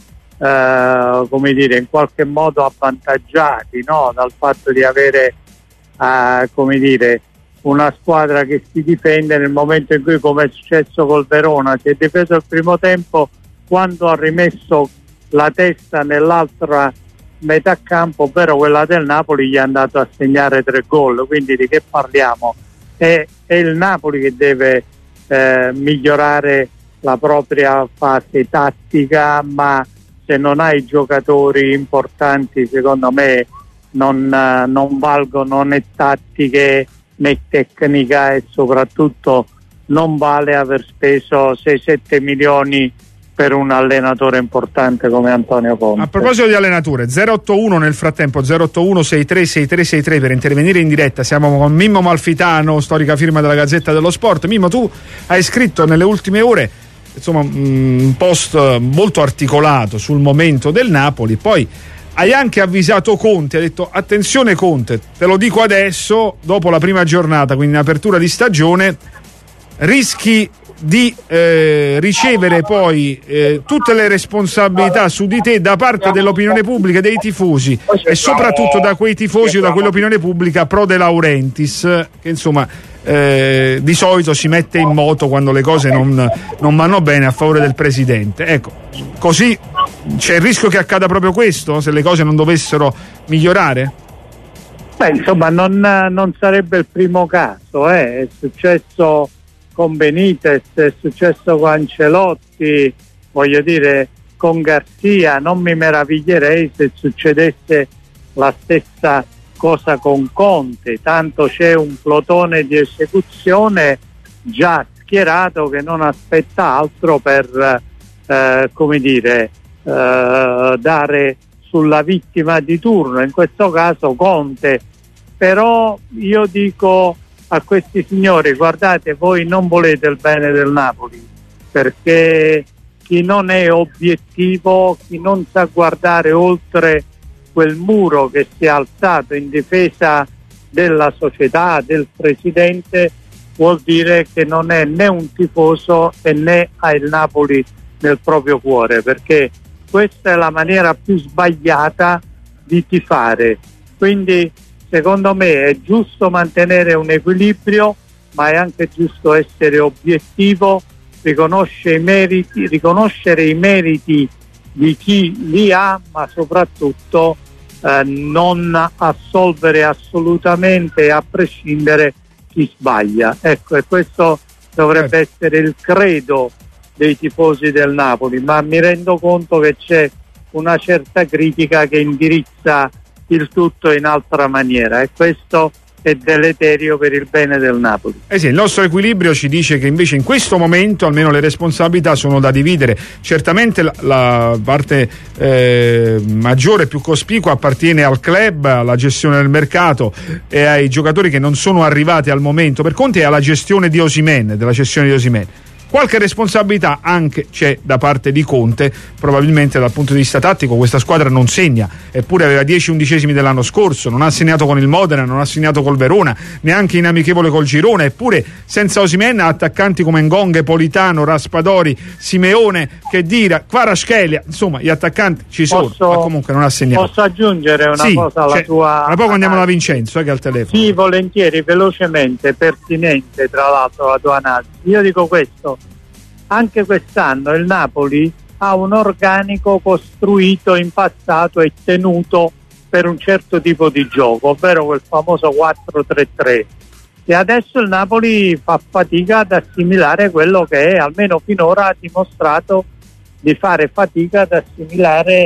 eh, come dire, in qualche modo avvantaggiati, no? Dal fatto di avere eh, come dire, una squadra che si difende nel momento in cui, come è successo col Verona, si è difeso il primo tempo, quando ha rimesso la testa nell'altra metà campo, ovvero quella del Napoli, gli è andato a segnare tre gol. Quindi di che parliamo? È, è il Napoli che deve eh, migliorare la propria fase tattica, ma se non hai giocatori importanti, secondo me non, non valgono né tattiche né tecnica, e soprattutto non vale aver speso sei sette milioni per un allenatore importante come Antonio Conte. A proposito di allenature, zero otto uno nel frattempo, zero otto uno sei tre sei tre sei tre per intervenire in diretta. Siamo con Mimmo Malfitano, storica firma della Gazzetta dello Sport. Mimmo, tu hai scritto nelle ultime ore insomma un post molto articolato sul momento del Napoli, poi hai anche avvisato Conte, hai detto attenzione Conte, te lo dico adesso, dopo la prima giornata, quindi in apertura di stagione, rischi di eh, ricevere poi eh, tutte le responsabilità su di te da parte dell'opinione pubblica e dei tifosi, e soprattutto da quei tifosi o da quell'opinione pubblica pro De Laurentiis, che insomma eh, di solito si mette in moto quando le cose non, non vanno bene a favore del presidente. Ecco, così c'è il rischio che accada proprio questo, se le cose non dovessero migliorare? Beh, insomma, non, non sarebbe il primo caso, eh. È successo con Benitez, è successo con Ancelotti, voglio dire, con Garzia. Non mi meraviglierei se succedesse la stessa cosa con Conte, tanto c'è un plotone di esecuzione già schierato che non aspetta altro per eh, come dire eh, dare sulla vittima di turno, in questo caso Conte. Però io dico a questi signori: guardate, voi non volete il bene del Napoli, perché chi non è obiettivo, chi non sa guardare oltre quel muro che si è alzato in difesa della società, del presidente, vuol dire che non è né un tifoso e né ha il Napoli nel proprio cuore, perché questa è la maniera più sbagliata di tifare. Quindi secondo me è giusto mantenere un equilibrio, ma è anche giusto essere obiettivo, riconoscere i meriti, riconoscere i meriti di chi li ha, ma soprattutto eh, non assolvere assolutamente, a prescindere, chi sbaglia. Ecco, e questo dovrebbe essere il credo dei tifosi del Napoli, ma mi rendo conto che c'è una certa critica che indirizza il tutto in altra maniera, e questo è deleterio per il bene del Napoli. Eh sì, il nostro equilibrio ci dice che invece in questo momento almeno le responsabilità sono da dividere. Certamente la, la parte eh, maggiore, più cospicua, appartiene al club, alla gestione del mercato e ai giocatori che non sono arrivati al momento. Per Conte è alla gestione di Osimhen, della cessione di Osimhen. Qualche responsabilità anche c'è da parte di Conte, probabilmente dal punto di vista tattico questa squadra non segna, eppure aveva dieci undicesimi dell'anno scorso, non ha segnato con il Modena, non ha segnato col Verona, neanche in amichevole col Girona, eppure senza Osimhen ha attaccanti come Ngonghe, Politano, Raspadori, Simeone, Khedira, Kvaratskhelia, insomma gli attaccanti ci sono, posso, ma comunque non ha segnato. Posso aggiungere una sì, cosa alla cioè, tua... Ma poi andiamo da Vincenzo, eh, che è al telefono. Sì, volentieri, velocemente, pertinente tra l'altro la tua analisi. Io dico questo: anche quest'anno il Napoli ha un organico costruito in passato e tenuto per un certo tipo di gioco, ovvero quel famoso quattro tre tre. E adesso il Napoli fa fatica ad assimilare quello che è, almeno finora ha dimostrato di fare fatica ad assimilare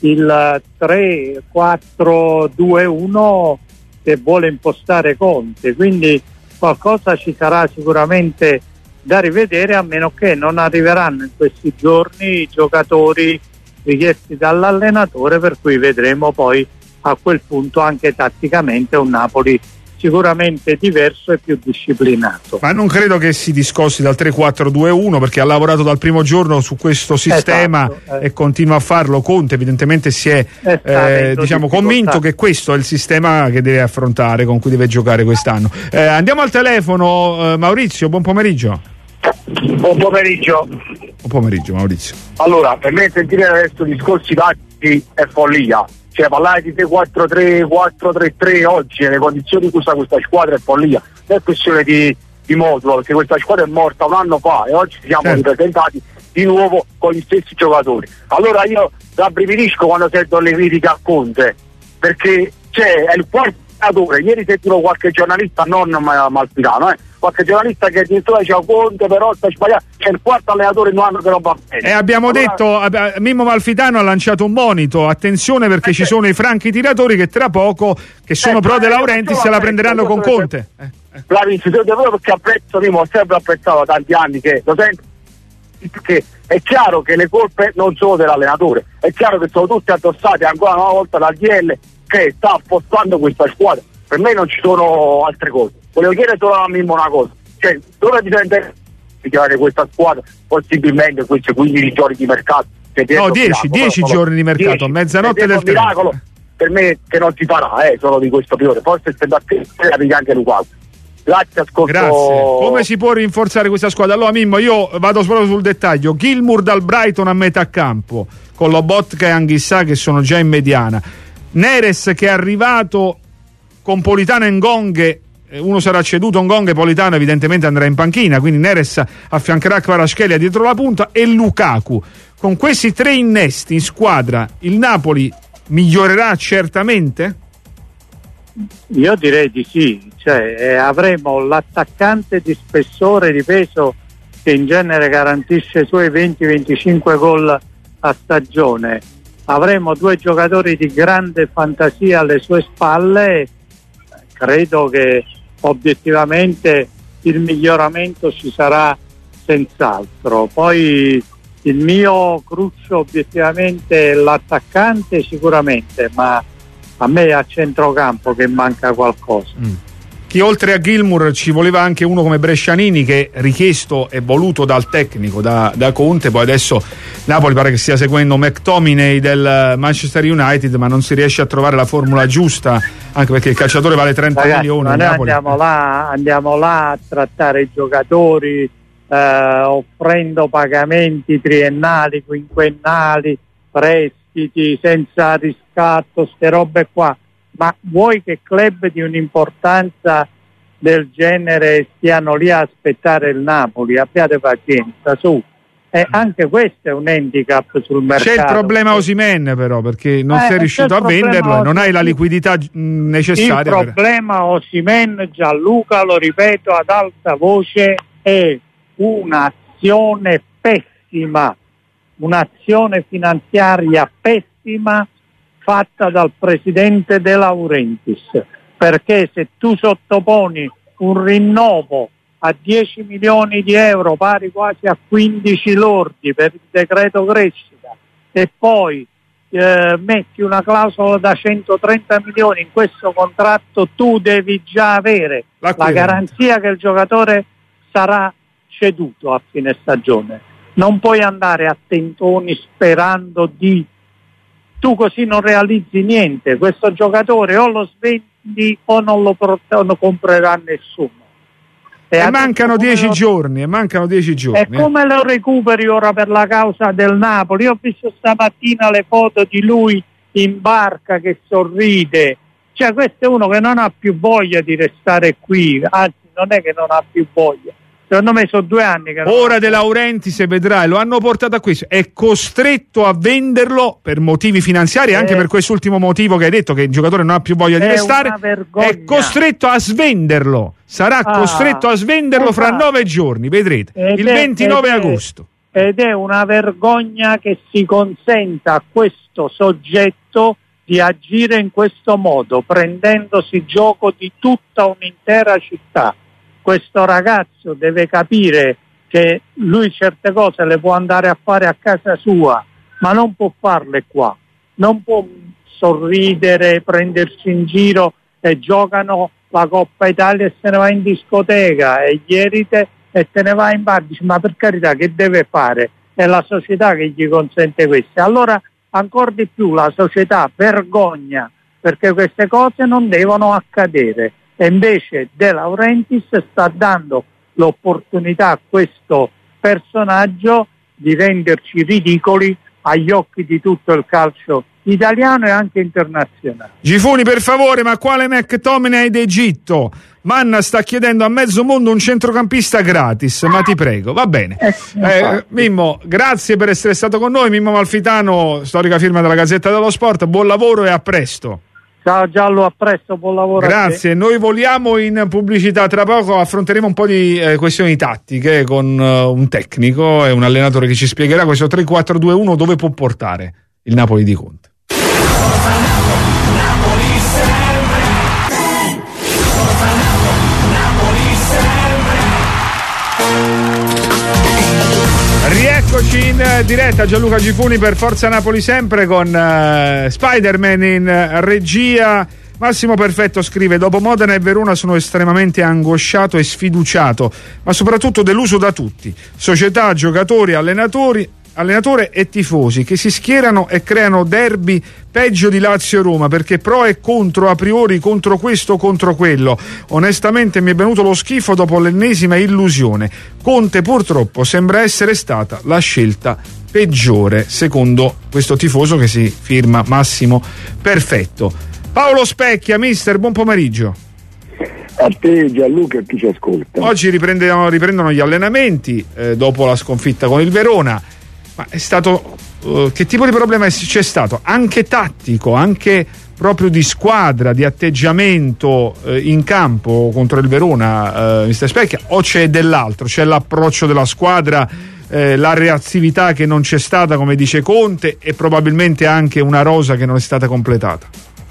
il tre quattro due uno che vuole impostare Conte, quindi qualcosa ci sarà sicuramente da rivedere, a meno che non arriveranno in questi giorni i giocatori richiesti dall'allenatore, per cui vedremo poi a quel punto anche tatticamente un Napoli sicuramente diverso e più disciplinato. Ma non credo che si discosti dal tre quattro due uno, perché ha lavorato dal primo giorno su questo sistema, esatto, eh. e continua a farlo. Conte evidentemente si è eh, diciamo convinto che questo è il sistema che deve affrontare, con cui deve giocare quest'anno. Eh, andiamo al telefono. eh, Maurizio, buon pomeriggio. Buon pomeriggio. Buon pomeriggio Maurizio. Allora, per me sentire adesso discorsi tattici è follia. Cioè, parlare di tre quattro tre, quattro tre tre oggi nelle condizioni in cui sta questa squadra è follia. Non è questione di, di modulo, perché questa squadra è morta un anno fa e oggi siamo certo. ripresentati di nuovo con gli stessi giocatori. Allora io rabbrividisco quando sento le critiche a Conte, perché cioè, è il quarto allenatore. Ieri sentivo qualche giornalista, non Malpitano, eh, qualche giornalista che addirittura diceva Conte però sta sbagliando, c'è il quarto allenatore in un anno che non va bene. E abbiamo allora... detto, Mimmo Malfitano ha lanciato un monito, attenzione perché eh, ci sono i franchi tiratori che tra poco, che sono eh, pro De Laurentiis, se la prenderanno con Conte. Eh, eh. Bravissimo, proprio perché apprezzo, Mimmo, ho sempre apprezzato da tanti anni che lo sento, perché è chiaro che le colpe non sono dell'allenatore, è chiaro che sono tutte addossate ancora una volta dal D L che sta affosando questa squadra. Per me non ci sono altre cose. Volevo chiedere solo a Mimmo una cosa, cioè dove bisogna chiamare questa squadra possibilmente questi quindici giorni di mercato? No, dieci giorni di mercato, dieci, mezzanotte del trenta. Miracolo per me che non si farà, eh, solo di questo periodo, forse se da te anche Lukaku. Grazie, ascolto. Grazie. Come si può rinforzare questa squadra? Allora Mimmo, io vado proprio sul dettaglio. Gilmour dal Brighton a metà campo, con Lobotka e Anghissà che sono già in mediana. Neres che è arrivato con Politano e Ngonghe, uno sarà ceduto, Ngonghe, Politano evidentemente andrà in panchina, quindi Neres affiancherà Kvaratskhelia dietro la punta e Lukaku. Con questi tre innesti in squadra il Napoli migliorerà certamente? Io direi di sì, cioè eh, avremo l'attaccante di spessore, di peso, che in genere garantisce i suoi venti venticinque gol a stagione. Avremo due giocatori di grande fantasia alle sue spalle. Credo che obiettivamente il miglioramento ci sarà senz'altro. Poi il mio cruccio obiettivamente è l'attaccante sicuramente, ma a me è a centrocampo che manca qualcosa. Mm. Chi oltre a Gilmour ci voleva anche uno come Brescianini, che è richiesto e voluto dal tecnico, da, da Conte. Poi adesso Napoli pare che stia seguendo McTominay del Manchester United, ma non si riesce a trovare la formula giusta, anche perché il calciatore vale trenta Ragazzi, milioni. Ma noi andiamo là, andiamo là a trattare i giocatori eh, offrendo pagamenti triennali, quinquennali, prestiti senza riscatto, ste robe qua. Ma vuoi che club di un'importanza del genere stiano lì a aspettare il Napoli? Abbiate pazienza, su. E anche questo è un handicap sul mercato. C'è il problema Osimhen però, perché non eh, sei riuscito a venderlo e non hai la liquidità necessaria. Il problema per... Osimhen, Gianluca, lo ripeto ad alta voce, è un'azione pessima, un'azione finanziaria pessima fatta dal presidente De Laurentiis, perché se tu sottoponi un rinnovo a dieci milioni di euro, pari quasi a quindici lordi per il decreto crescita, e poi eh, metti una clausola da centotrenta milioni in questo contratto, tu devi già avere la, la garanzia che il giocatore sarà ceduto a fine stagione. Non puoi andare a tentoni sperando di... Tu così non realizzi niente. Questo giocatore o lo svendi o non lo, pro- non lo comprerà nessuno. E, e mancano dieci lo... giorni, e mancano dieci giorni. E come lo recuperi ora per la causa del Napoli? Io ho visto stamattina le foto di lui in barca che sorride. Cioè, questo è uno che non ha più voglia di restare qui, anzi non è che non ha più voglia, Secondo me sono due anni che non ora De Laurentiis, vedrai, lo hanno portato a questo, è costretto a venderlo per motivi finanziari, anche eh, per quest'ultimo motivo che hai detto, che il giocatore non ha più voglia di restare, è costretto a svenderlo, sarà ah, costretto a svenderlo esatto. fra nove giorni, vedrete, ed il è, ventinove ed agosto. È, ed è una vergogna che si consenta a questo soggetto di agire in questo modo, prendendosi gioco di tutta un'intera città. Questo ragazzo deve capire che lui certe cose le può andare a fare a casa sua, ma non può farle qua. Non può sorridere, prendersi in giro e giocano la Coppa Italia e se ne va in discoteca e ieri te, e te ne va in bar. Dici, ma per carità, che deve fare? È la società che gli consente questo. Allora ancora di più la società vergogna, perché queste cose non devono accadere. E invece De Laurentiis sta dando l'opportunità a questo personaggio di renderci ridicoli agli occhi di tutto il calcio italiano e anche internazionale. Gifuni, per favore, ma quale McTominay d'Egitto? Manna sta chiedendo a mezzo mondo un centrocampista gratis, ma ti prego, va bene. Eh, eh, Mimmo, grazie per essere stato con noi. Mimmo Amalfitano, storica firma della Gazzetta dello Sport, buon lavoro e a presto. Ciao Giallo, a presto, buon lavoro. Grazie, noi voliamo in pubblicità, tra poco affronteremo un po' di eh, questioni tattiche con uh, un tecnico e un allenatore che ci spiegherà questo tre quattro due uno dove può portare il Napoli di Conte. Rieccoci in diretta, Gianluca Gifuni per Forza Napoli sempre con uh, Spider-Man in regia. Massimo Perfetto scrive: dopo Modena e Verona sono estremamente angosciato e sfiduciato, ma soprattutto deluso da tutti, società, giocatori, allenatori, allenatore e tifosi che si schierano e creano derby peggio di Lazio e Roma, perché pro e contro a priori, contro questo, contro quello. Onestamente mi è venuto lo schifo dopo l'ennesima illusione. Conte purtroppo sembra essere stata la scelta peggiore, secondo questo tifoso che si firma Massimo Perfetto. Paolo Specchia, mister, buon pomeriggio. A te Gianluca e chi ci ascolta. Oggi riprendono, riprendono gli allenamenti eh, dopo la sconfitta con il Verona. Ma è stato uh, che tipo di problema c'è stato? Anche tattico, anche proprio di squadra, di atteggiamento uh, in campo contro il Verona, uh, mister Specchia, o c'è dell'altro? C'è l'approccio della squadra, uh, la reattività che non c'è stata, come dice Conte, e probabilmente anche una rosa che non è stata completata?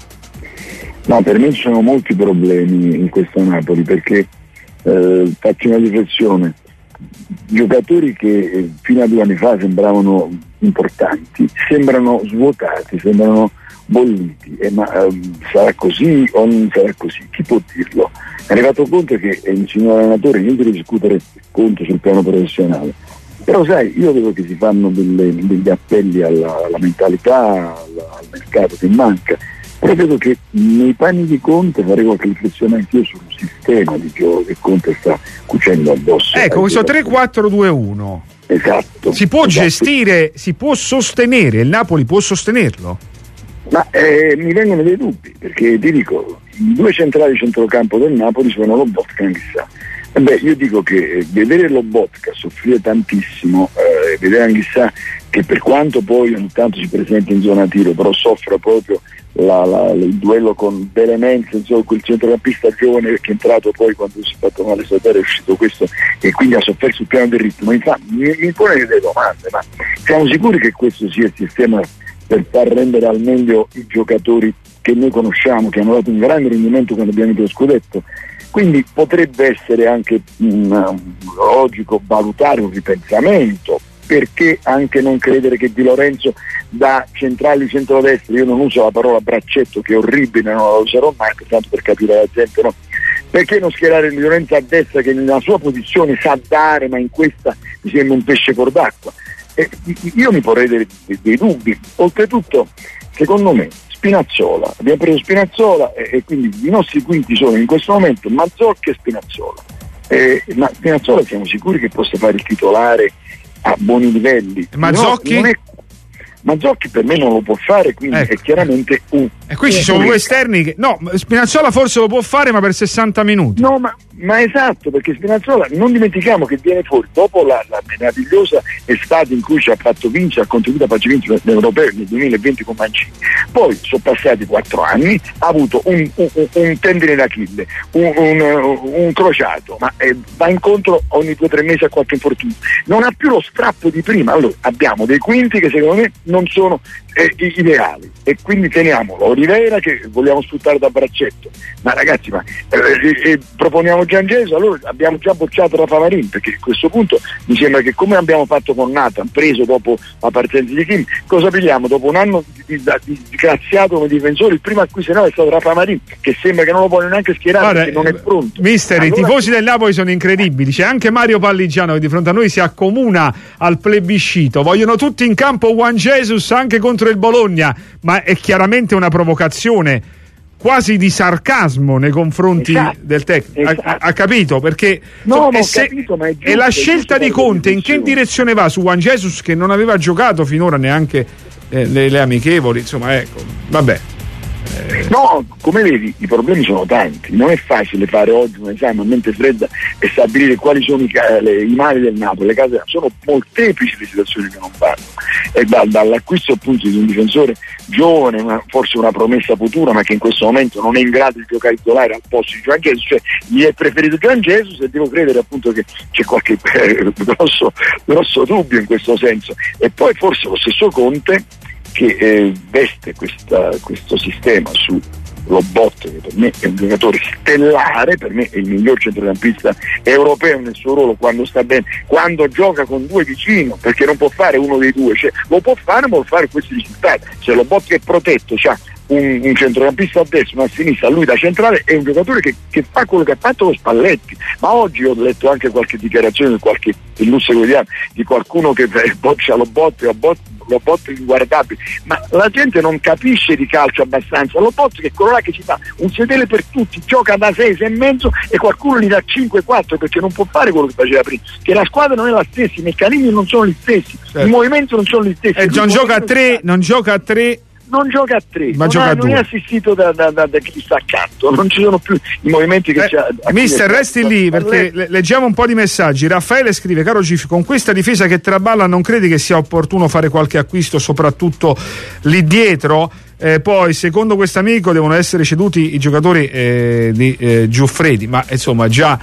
No, per me ci sono molti problemi in questo Napoli, perché uh, faccio una riflessione. Giocatori che fino a due anni fa sembravano importanti sembrano svuotati, sembrano bolliti, eh, ma eh, sarà così o non sarà così? Chi può dirlo? È arrivato Conte che è un signor allenatore, niente di discutere Conte sul piano professionale, però sai, io vedo che si fanno delle, degli appelli alla, alla mentalità, alla, al mercato che manca. Però credo che nei panni di Conte farei qualche riflessione anch'io sul sistema di gioco che Conte sta cucendo addosso. Ecco, questo tre quattro due uno. Esatto. Si può esatto. gestire, si può sostenere, il Napoli può sostenerlo? Ma eh, mi vengono dei dubbi, perché ti dico, i due centrali centrocampo del Napoli sono Lobotka e Anghissà. E beh, io dico che eh, vedere Lobotka soffrire tantissimo, eh, vedere Anghissà che per quanto poi ogni tanto si presenta in zona tiro, però soffre proprio La, la, il duello con Belenense, insomma, quel centrocampista giovane che è entrato poi quando si è fatto male Satare, è uscito questo e quindi ha sofferto sul piano del ritmo. Infatti mi, mi pone delle domande, ma siamo sicuri che questo sia il sistema per far rendere al meglio i giocatori che noi conosciamo, che hanno dato un grande rendimento quando abbiamo vinto lo scudetto? Quindi potrebbe essere anche um, logico valutare un ripensamento. Perché anche non credere che Di Lorenzo da centrali centrodestra, io non uso la parola braccetto che è orribile, non la userò mai, tanto per capire la gente, no? Perché non schierare Di Lorenzo a destra che nella sua posizione sa dare, ma in questa mi sembra un pesce fuor d'acqua? Eh, io mi porrei dei, dei, dei dubbi. Oltretutto, secondo me, Spinazzola, abbiamo preso Spinazzola e, e quindi i nostri quinti sono in questo momento Mazzocchi e Spinazzola. Eh, ma Spinazzola siamo sicuri che possa fare il titolare a buoni livelli? Mazzocchi? No, non è... Mazzocchi per me non lo può fare, quindi ecco. È chiaramente un e qui un ci sono un due esterni che no, Spinazzola forse lo può fare ma per sessanta minuti. No, ma, ma esatto, perché Spinazzola non dimentichiamo che viene fuori dopo la, la meravigliosa estate in cui ci ha fatto vincere, ha contribuito a farci vincere l'Europeo nel duemilaventi con Mancini. Poi sono passati quattro anni, ha avuto un, un, un tendine d'Achille, un, un, un crociato, ma eh, va incontro ogni due o tre mesi a qualche infortunio. Non ha più lo strappo di prima. Allora abbiamo dei quinti che secondo me non sono eh, ideali e quindi teniamolo Oliveira che vogliamo sfruttare da braccetto, ma ragazzi ma eh, eh, proponiamo Giangeso, allora abbiamo già bocciato Rafa Marin, perché a questo punto mi sembra che come abbiamo fatto con Nathan, preso dopo la partenza di Kim, cosa pigliamo dopo un anno di, di, di, di graziato come difensore? Il primo acquisto no è stato Rafa Marin, che sembra che non lo voglio neanche schierare. Guarda, perché non è pronto. Mister, allora, i tifosi del Napoli sono incredibili, c'è anche Mario Palligiano che di fronte a noi si accomuna al plebiscito, vogliono tutti in campo Juan Jesus anche contro il Bologna, ma è chiaramente una provocazione quasi di sarcasmo nei confronti esatto, del tecnico. Esatto. Ha, ha capito? Perché no, e, ho se, capito, ma è giusto, e la scelta di Conte in che direzione va su Juan Jesus che non aveva giocato finora neanche eh, le, le amichevoli, insomma, ecco, vabbè. Eh. No, come vedi i problemi sono tanti, non è facile fare oggi un esame a mente fredda e stabilire quali sono i, le, i mali del Napoli. Le case sono molteplici le situazioni che non vanno e da, dall'acquisto appunto di un difensore giovane, una, forse una promessa futura ma che in questo momento non è in grado di giocare titolare al posto di Juan Jesus, cioè gli è preferito Juan Jesus e devo credere appunto che c'è qualche eh, grosso, grosso dubbio in questo senso. E poi forse lo stesso Conte che eh, veste questa, questo sistema su Lobotka, che per me è un giocatore stellare, per me è il miglior centrocampista europeo nel suo ruolo quando sta bene, quando gioca con due vicino, perché non può fare uno dei due, cioè, lo può fare ma può fare questi risultati. Se Lobotka è protetto, c'ha un, un centrocampista a destra, uno a sinistra, lui da centrale è un giocatore che, che fa quello che ha fatto con Spalletti. Ma oggi ho letto anche qualche dichiarazione di qualche illustre quotidiano di qualcuno che boccia Lobotka, Lobotka inguardabile, ma la gente non capisce di calcio abbastanza. Lobotka che è quello là che ci fa un sedere per tutti, gioca da sei, sei e mezzo e qualcuno gli dà cinque quattro perché non può fare quello che faceva prima, che la squadra non è la stessa, i meccanismi non sono gli stessi, certo. I movimenti non sono gli stessi e non gioca a tre, non gioca a tre non gioca a tre, ma non, gioca ha, a non è assistito da, da, da, da chi sta accanto, non ci sono più i movimenti che eh, c'ha. Mister, resti lì perché le, leggiamo un po' di messaggi. Raffaele scrive: caro Gif, con questa difesa che traballa non credi che sia opportuno fare qualche acquisto soprattutto lì dietro? Eh, poi secondo questo amico devono essere ceduti i giocatori eh, di eh, Giuffredi, ma insomma già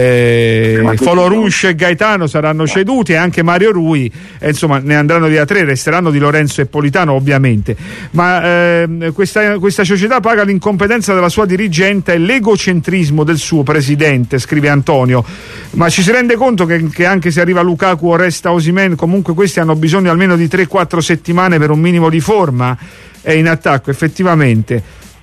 eh, Folorush e Gaetano saranno ceduti e anche Mario Rui, eh, insomma ne andranno via tre, resteranno Di Lorenzo e Politano ovviamente, ma eh, questa, questa società paga l'incompetenza della sua dirigente e l'egocentrismo del suo presidente, scrive Antonio. Ma ci si rende conto che, che anche se arriva Lukaku o resta Osimhen, comunque questi hanno bisogno almeno di tre quattro settimane per un minimo di forma? È in attacco effettivamente.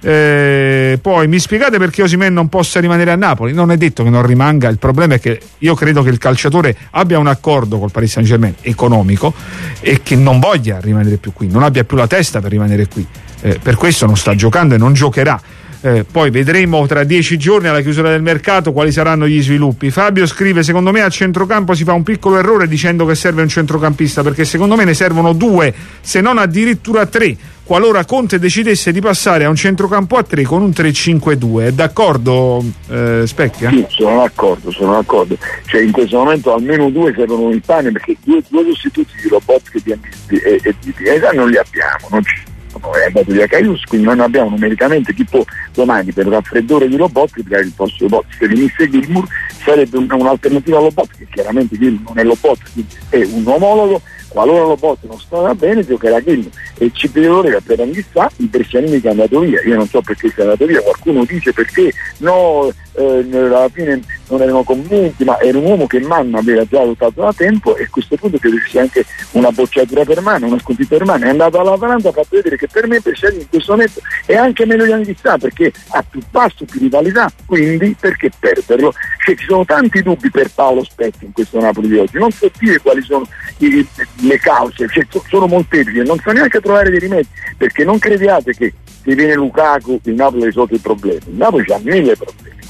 Eh, poi mi spiegate perché Osimhen non possa rimanere a Napoli? Non è detto che non rimanga, il problema è che io credo che il calciatore abbia un accordo col Paris Saint-Germain economico e che non voglia rimanere più qui, non abbia più la testa per rimanere qui, eh, per questo non sta giocando e non giocherà. Eh, poi vedremo tra dieci giorni alla chiusura del mercato quali saranno gli sviluppi. Fabio scrive: secondo me a centrocampo si fa un piccolo errore dicendo che serve un centrocampista, perché secondo me ne servono due, se non addirittura tre, qualora Conte decidesse di passare a un centrocampo a tre con un tre cinque due. È d'accordo eh, Specchia? Sì, sono d'accordo, sono d'accordo. Cioè in questo momento almeno due servono in pane, perché due, due sostituti di Lobotka e di, e, e di Pietà non li abbiamo, non ci è andato via Caius, quindi noi non abbiamo numericamente chi può domani per raffreddore di Lobotka per il posto di Lobotka. Se venisse Gilmour sarebbe un, un'alternativa a Lobotka, che chiaramente Gilmour non è Lobotka, quindi è un omologo. Qualora Lobotka non starà bene giocherà Gilmour e ci vedo che per Anghissà il Brescianini che è andato via, io non so perché sia andato via, qualcuno dice perché no, eh, alla fine non erano convinti, ma era un uomo che Manno aveva già adottato da tempo e a questo punto credo che sia anche una bocciatura per mano, una sconfitta per mano. È andato all'Atalanta, ha fatto vedere che per me Brescianini in questo momento è anche meglio di Anghissà perché ha più passo, più rivalità, quindi perché perderlo? Cioè, ci sono tanti dubbi per Paolo Spezia in questo Napoli di oggi, non so dire quali sono i, le cause, cioè, sono molteplici e non so neanche trovare dei rimedi, perché non crediate che se viene Lukaku il Napoli ha risolto il problema, il Napoli ha mille problemi, quindi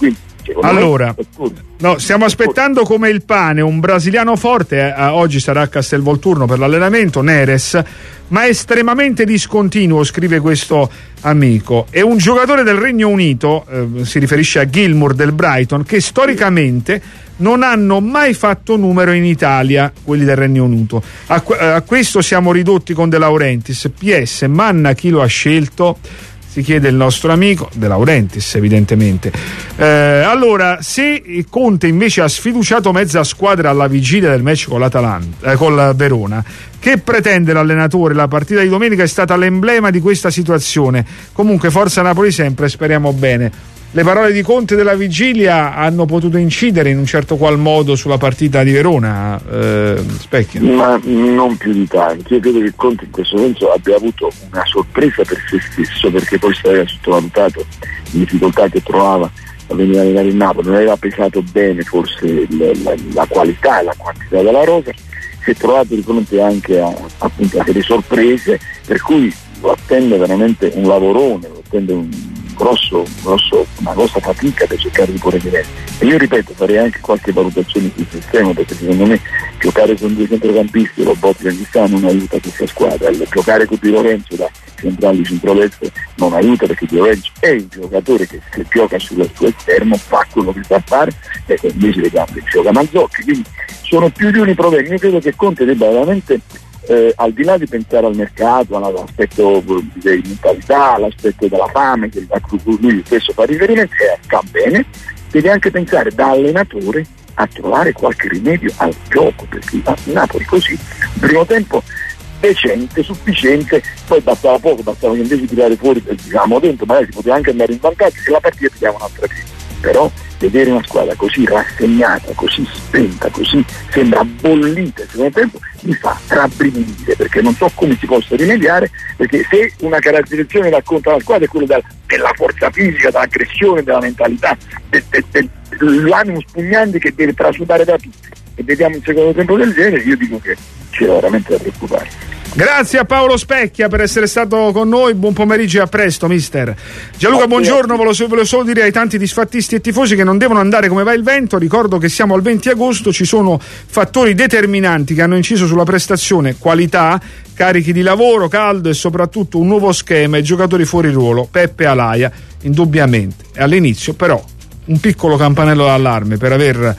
Allora, no, stiamo aspettando come il pane un brasiliano forte, eh, oggi sarà a Castelvolturno per l'allenamento, Neres, ma estremamente discontinuo, scrive questo amico. È un giocatore del Regno Unito, eh, si riferisce a Gilmour del Brighton, che storicamente non hanno mai fatto numero in Italia, quelli del Regno Unito. A, a questo siamo ridotti con De Laurentiis. P S, manna chi lo ha scelto? Si chiede il nostro amico, De Laurentiis evidentemente. Eh, allora, se Conte invece ha sfiduciato mezza squadra alla vigilia del match con l'Atalanta, eh, con la Verona, che pretende l'allenatore? La partita di domenica è stata l'emblema di questa situazione. Comunque forza Napoli sempre, speriamo bene. Le parole di Conte della vigilia hanno potuto incidere in un certo qual modo sulla partita di Verona, eh, Specchia? Ma non più di tanto. Io credo che Conte in questo senso abbia avuto una sorpresa per se stesso, perché poi si aveva sottovalutato le difficoltà che trovava a venire a allenare il Napoli, non aveva pesato bene forse la, la, la qualità e la quantità della rosa, si è trovato di fronte anche a, appunto, a delle sorprese, per cui lo attende veramente un lavorone, lo attende un grosso, grosso, una grossa fatica per cercare di porre livelli. E io ripeto, farei anche qualche valutazione sul sistema, perché secondo me giocare con due centrocampisti, Lobotka e Chissà, non aiuta questa squadra. Il giocare con Di Lorenzo da centrali centrodestra non aiuta, perché Di Lorenzo è il giocatore che se gioca sul suo esterno fa quello che sa fare, e invece le gambe gioca Mazzocchi. Quindi sono più di un problemi. Io credo che Conte debba veramente Eh, al di là di pensare al mercato, all'aspetto di mentalità, all'aspetto della fame che a cui lui stesso fa riferimento, e sta bene, deve anche pensare da allenatore a trovare qualche rimedio al gioco, perché a Napoli così il primo tempo decente, sufficiente, poi bastava poco, bastava che invece tirare fuori, diciamo dentro, magari si poteva anche andare in vantaggio e la partita pigliava un'altra vita. Però vedere una squadra così rassegnata, così spenta, così sembra bollita il secondo tempo, mi fa rabbrividire, perché non so come si possa rimediare, perché se una caratterizzazione racconta la squadra è quella del, della forza fisica, dell'aggressione, della mentalità, del, del, del, dell'animo spugnante che deve trasudare da tutti, e vediamo un secondo tempo del genere, io dico che c'era veramente da preoccupare. Grazie a Paolo Specchia per essere stato con noi, buon pomeriggio e a presto mister. Gianluca, buongiorno, volevo solo, solo dire ai tanti disfattisti e tifosi che non devono andare come va il vento. Ricordo che siamo al venti agosto, ci sono fattori determinanti che hanno inciso sulla prestazione: qualità, carichi di lavoro, caldo e soprattutto un nuovo schema e giocatori fuori ruolo, Peppe Alaia indubbiamente. E all'inizio però un piccolo campanello d'allarme per aver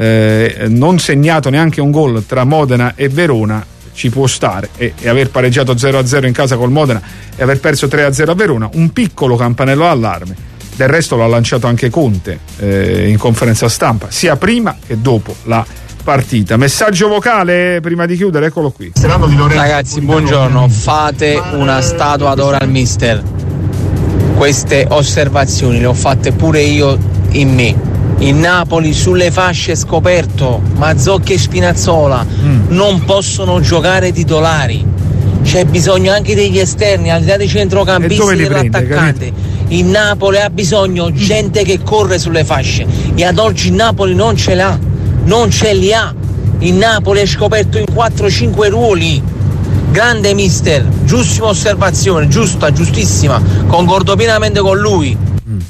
eh, non segnato neanche un gol tra Modena e Verona ci può stare, e, e aver pareggiato zero a zero in casa col Modena e aver perso tre a zero a Verona, un piccolo campanello d'allarme. Del resto l'ha lanciato anche Conte eh, in conferenza stampa, sia prima che dopo la partita. Messaggio vocale prima di chiudere, eccolo qui. Ragazzi, buongiorno, fate una statua d'oro al mister. Queste osservazioni le ho fatte pure io in me. In Napoli sulle fasce scoperto Mazzocchi e Spinazzola mm. non possono giocare titolari, c'è bisogno anche degli esterni, al di là dei centrocampisti e dell'attaccante. Il Napoli ha bisogno gente che corre sulle fasce, e ad oggi il Napoli non ce l'ha, non ce li ha. Il Napoli è scoperto in quattro cinque ruoli. Grande mister, giustissima osservazione, giusta, giustissima, concordo pienamente con lui.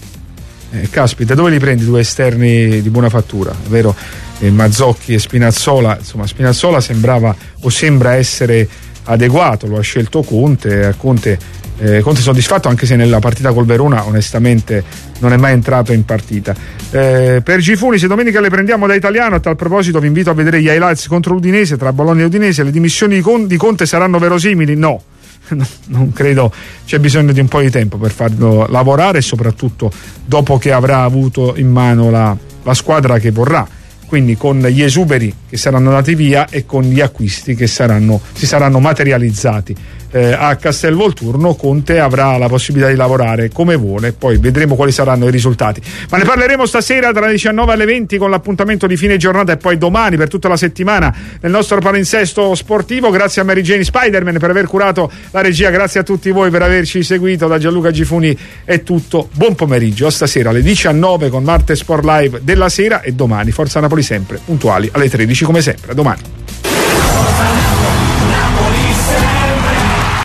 Eh, caspita, dove li prendi due esterni di buona fattura, vero? Eh, Mazzocchi e Spinazzola. Insomma, Spinazzola sembrava o sembra essere adeguato, lo ha scelto Conte. Conte, eh, Conte soddisfatto, anche se nella partita col Verona onestamente non è mai entrato in partita. Eh, per Gifuni, se domenica le prendiamo da italiano, a tal proposito vi invito a vedere gli highlights contro l'Udinese, tra Bologna e Udinese. Le dimissioni di, Con- di Conte saranno verosimili? No. No, non credo, c'è bisogno di un po' di tempo per farlo lavorare, e soprattutto dopo che avrà avuto in mano la, la squadra che vorrà, quindi con gli esuberi che saranno andati via e con gli acquisti che saranno, si saranno materializzati. Eh, a Castelvolturno Conte avrà la possibilità di lavorare come vuole, poi vedremo quali saranno i risultati, ma ne parleremo stasera tra le diciannove alle venti con l'appuntamento di fine giornata, e poi domani per tutta la settimana nel nostro palinsesto sportivo. Grazie a Mary Jane Spiderman per aver curato la regia, grazie a tutti voi per averci seguito. Da Gianluca Gifuni è tutto, buon pomeriggio, a stasera alle diciannove con Marte Sport Live della sera, e domani Forza Napoli sempre puntuali alle tredici come sempre. A domani.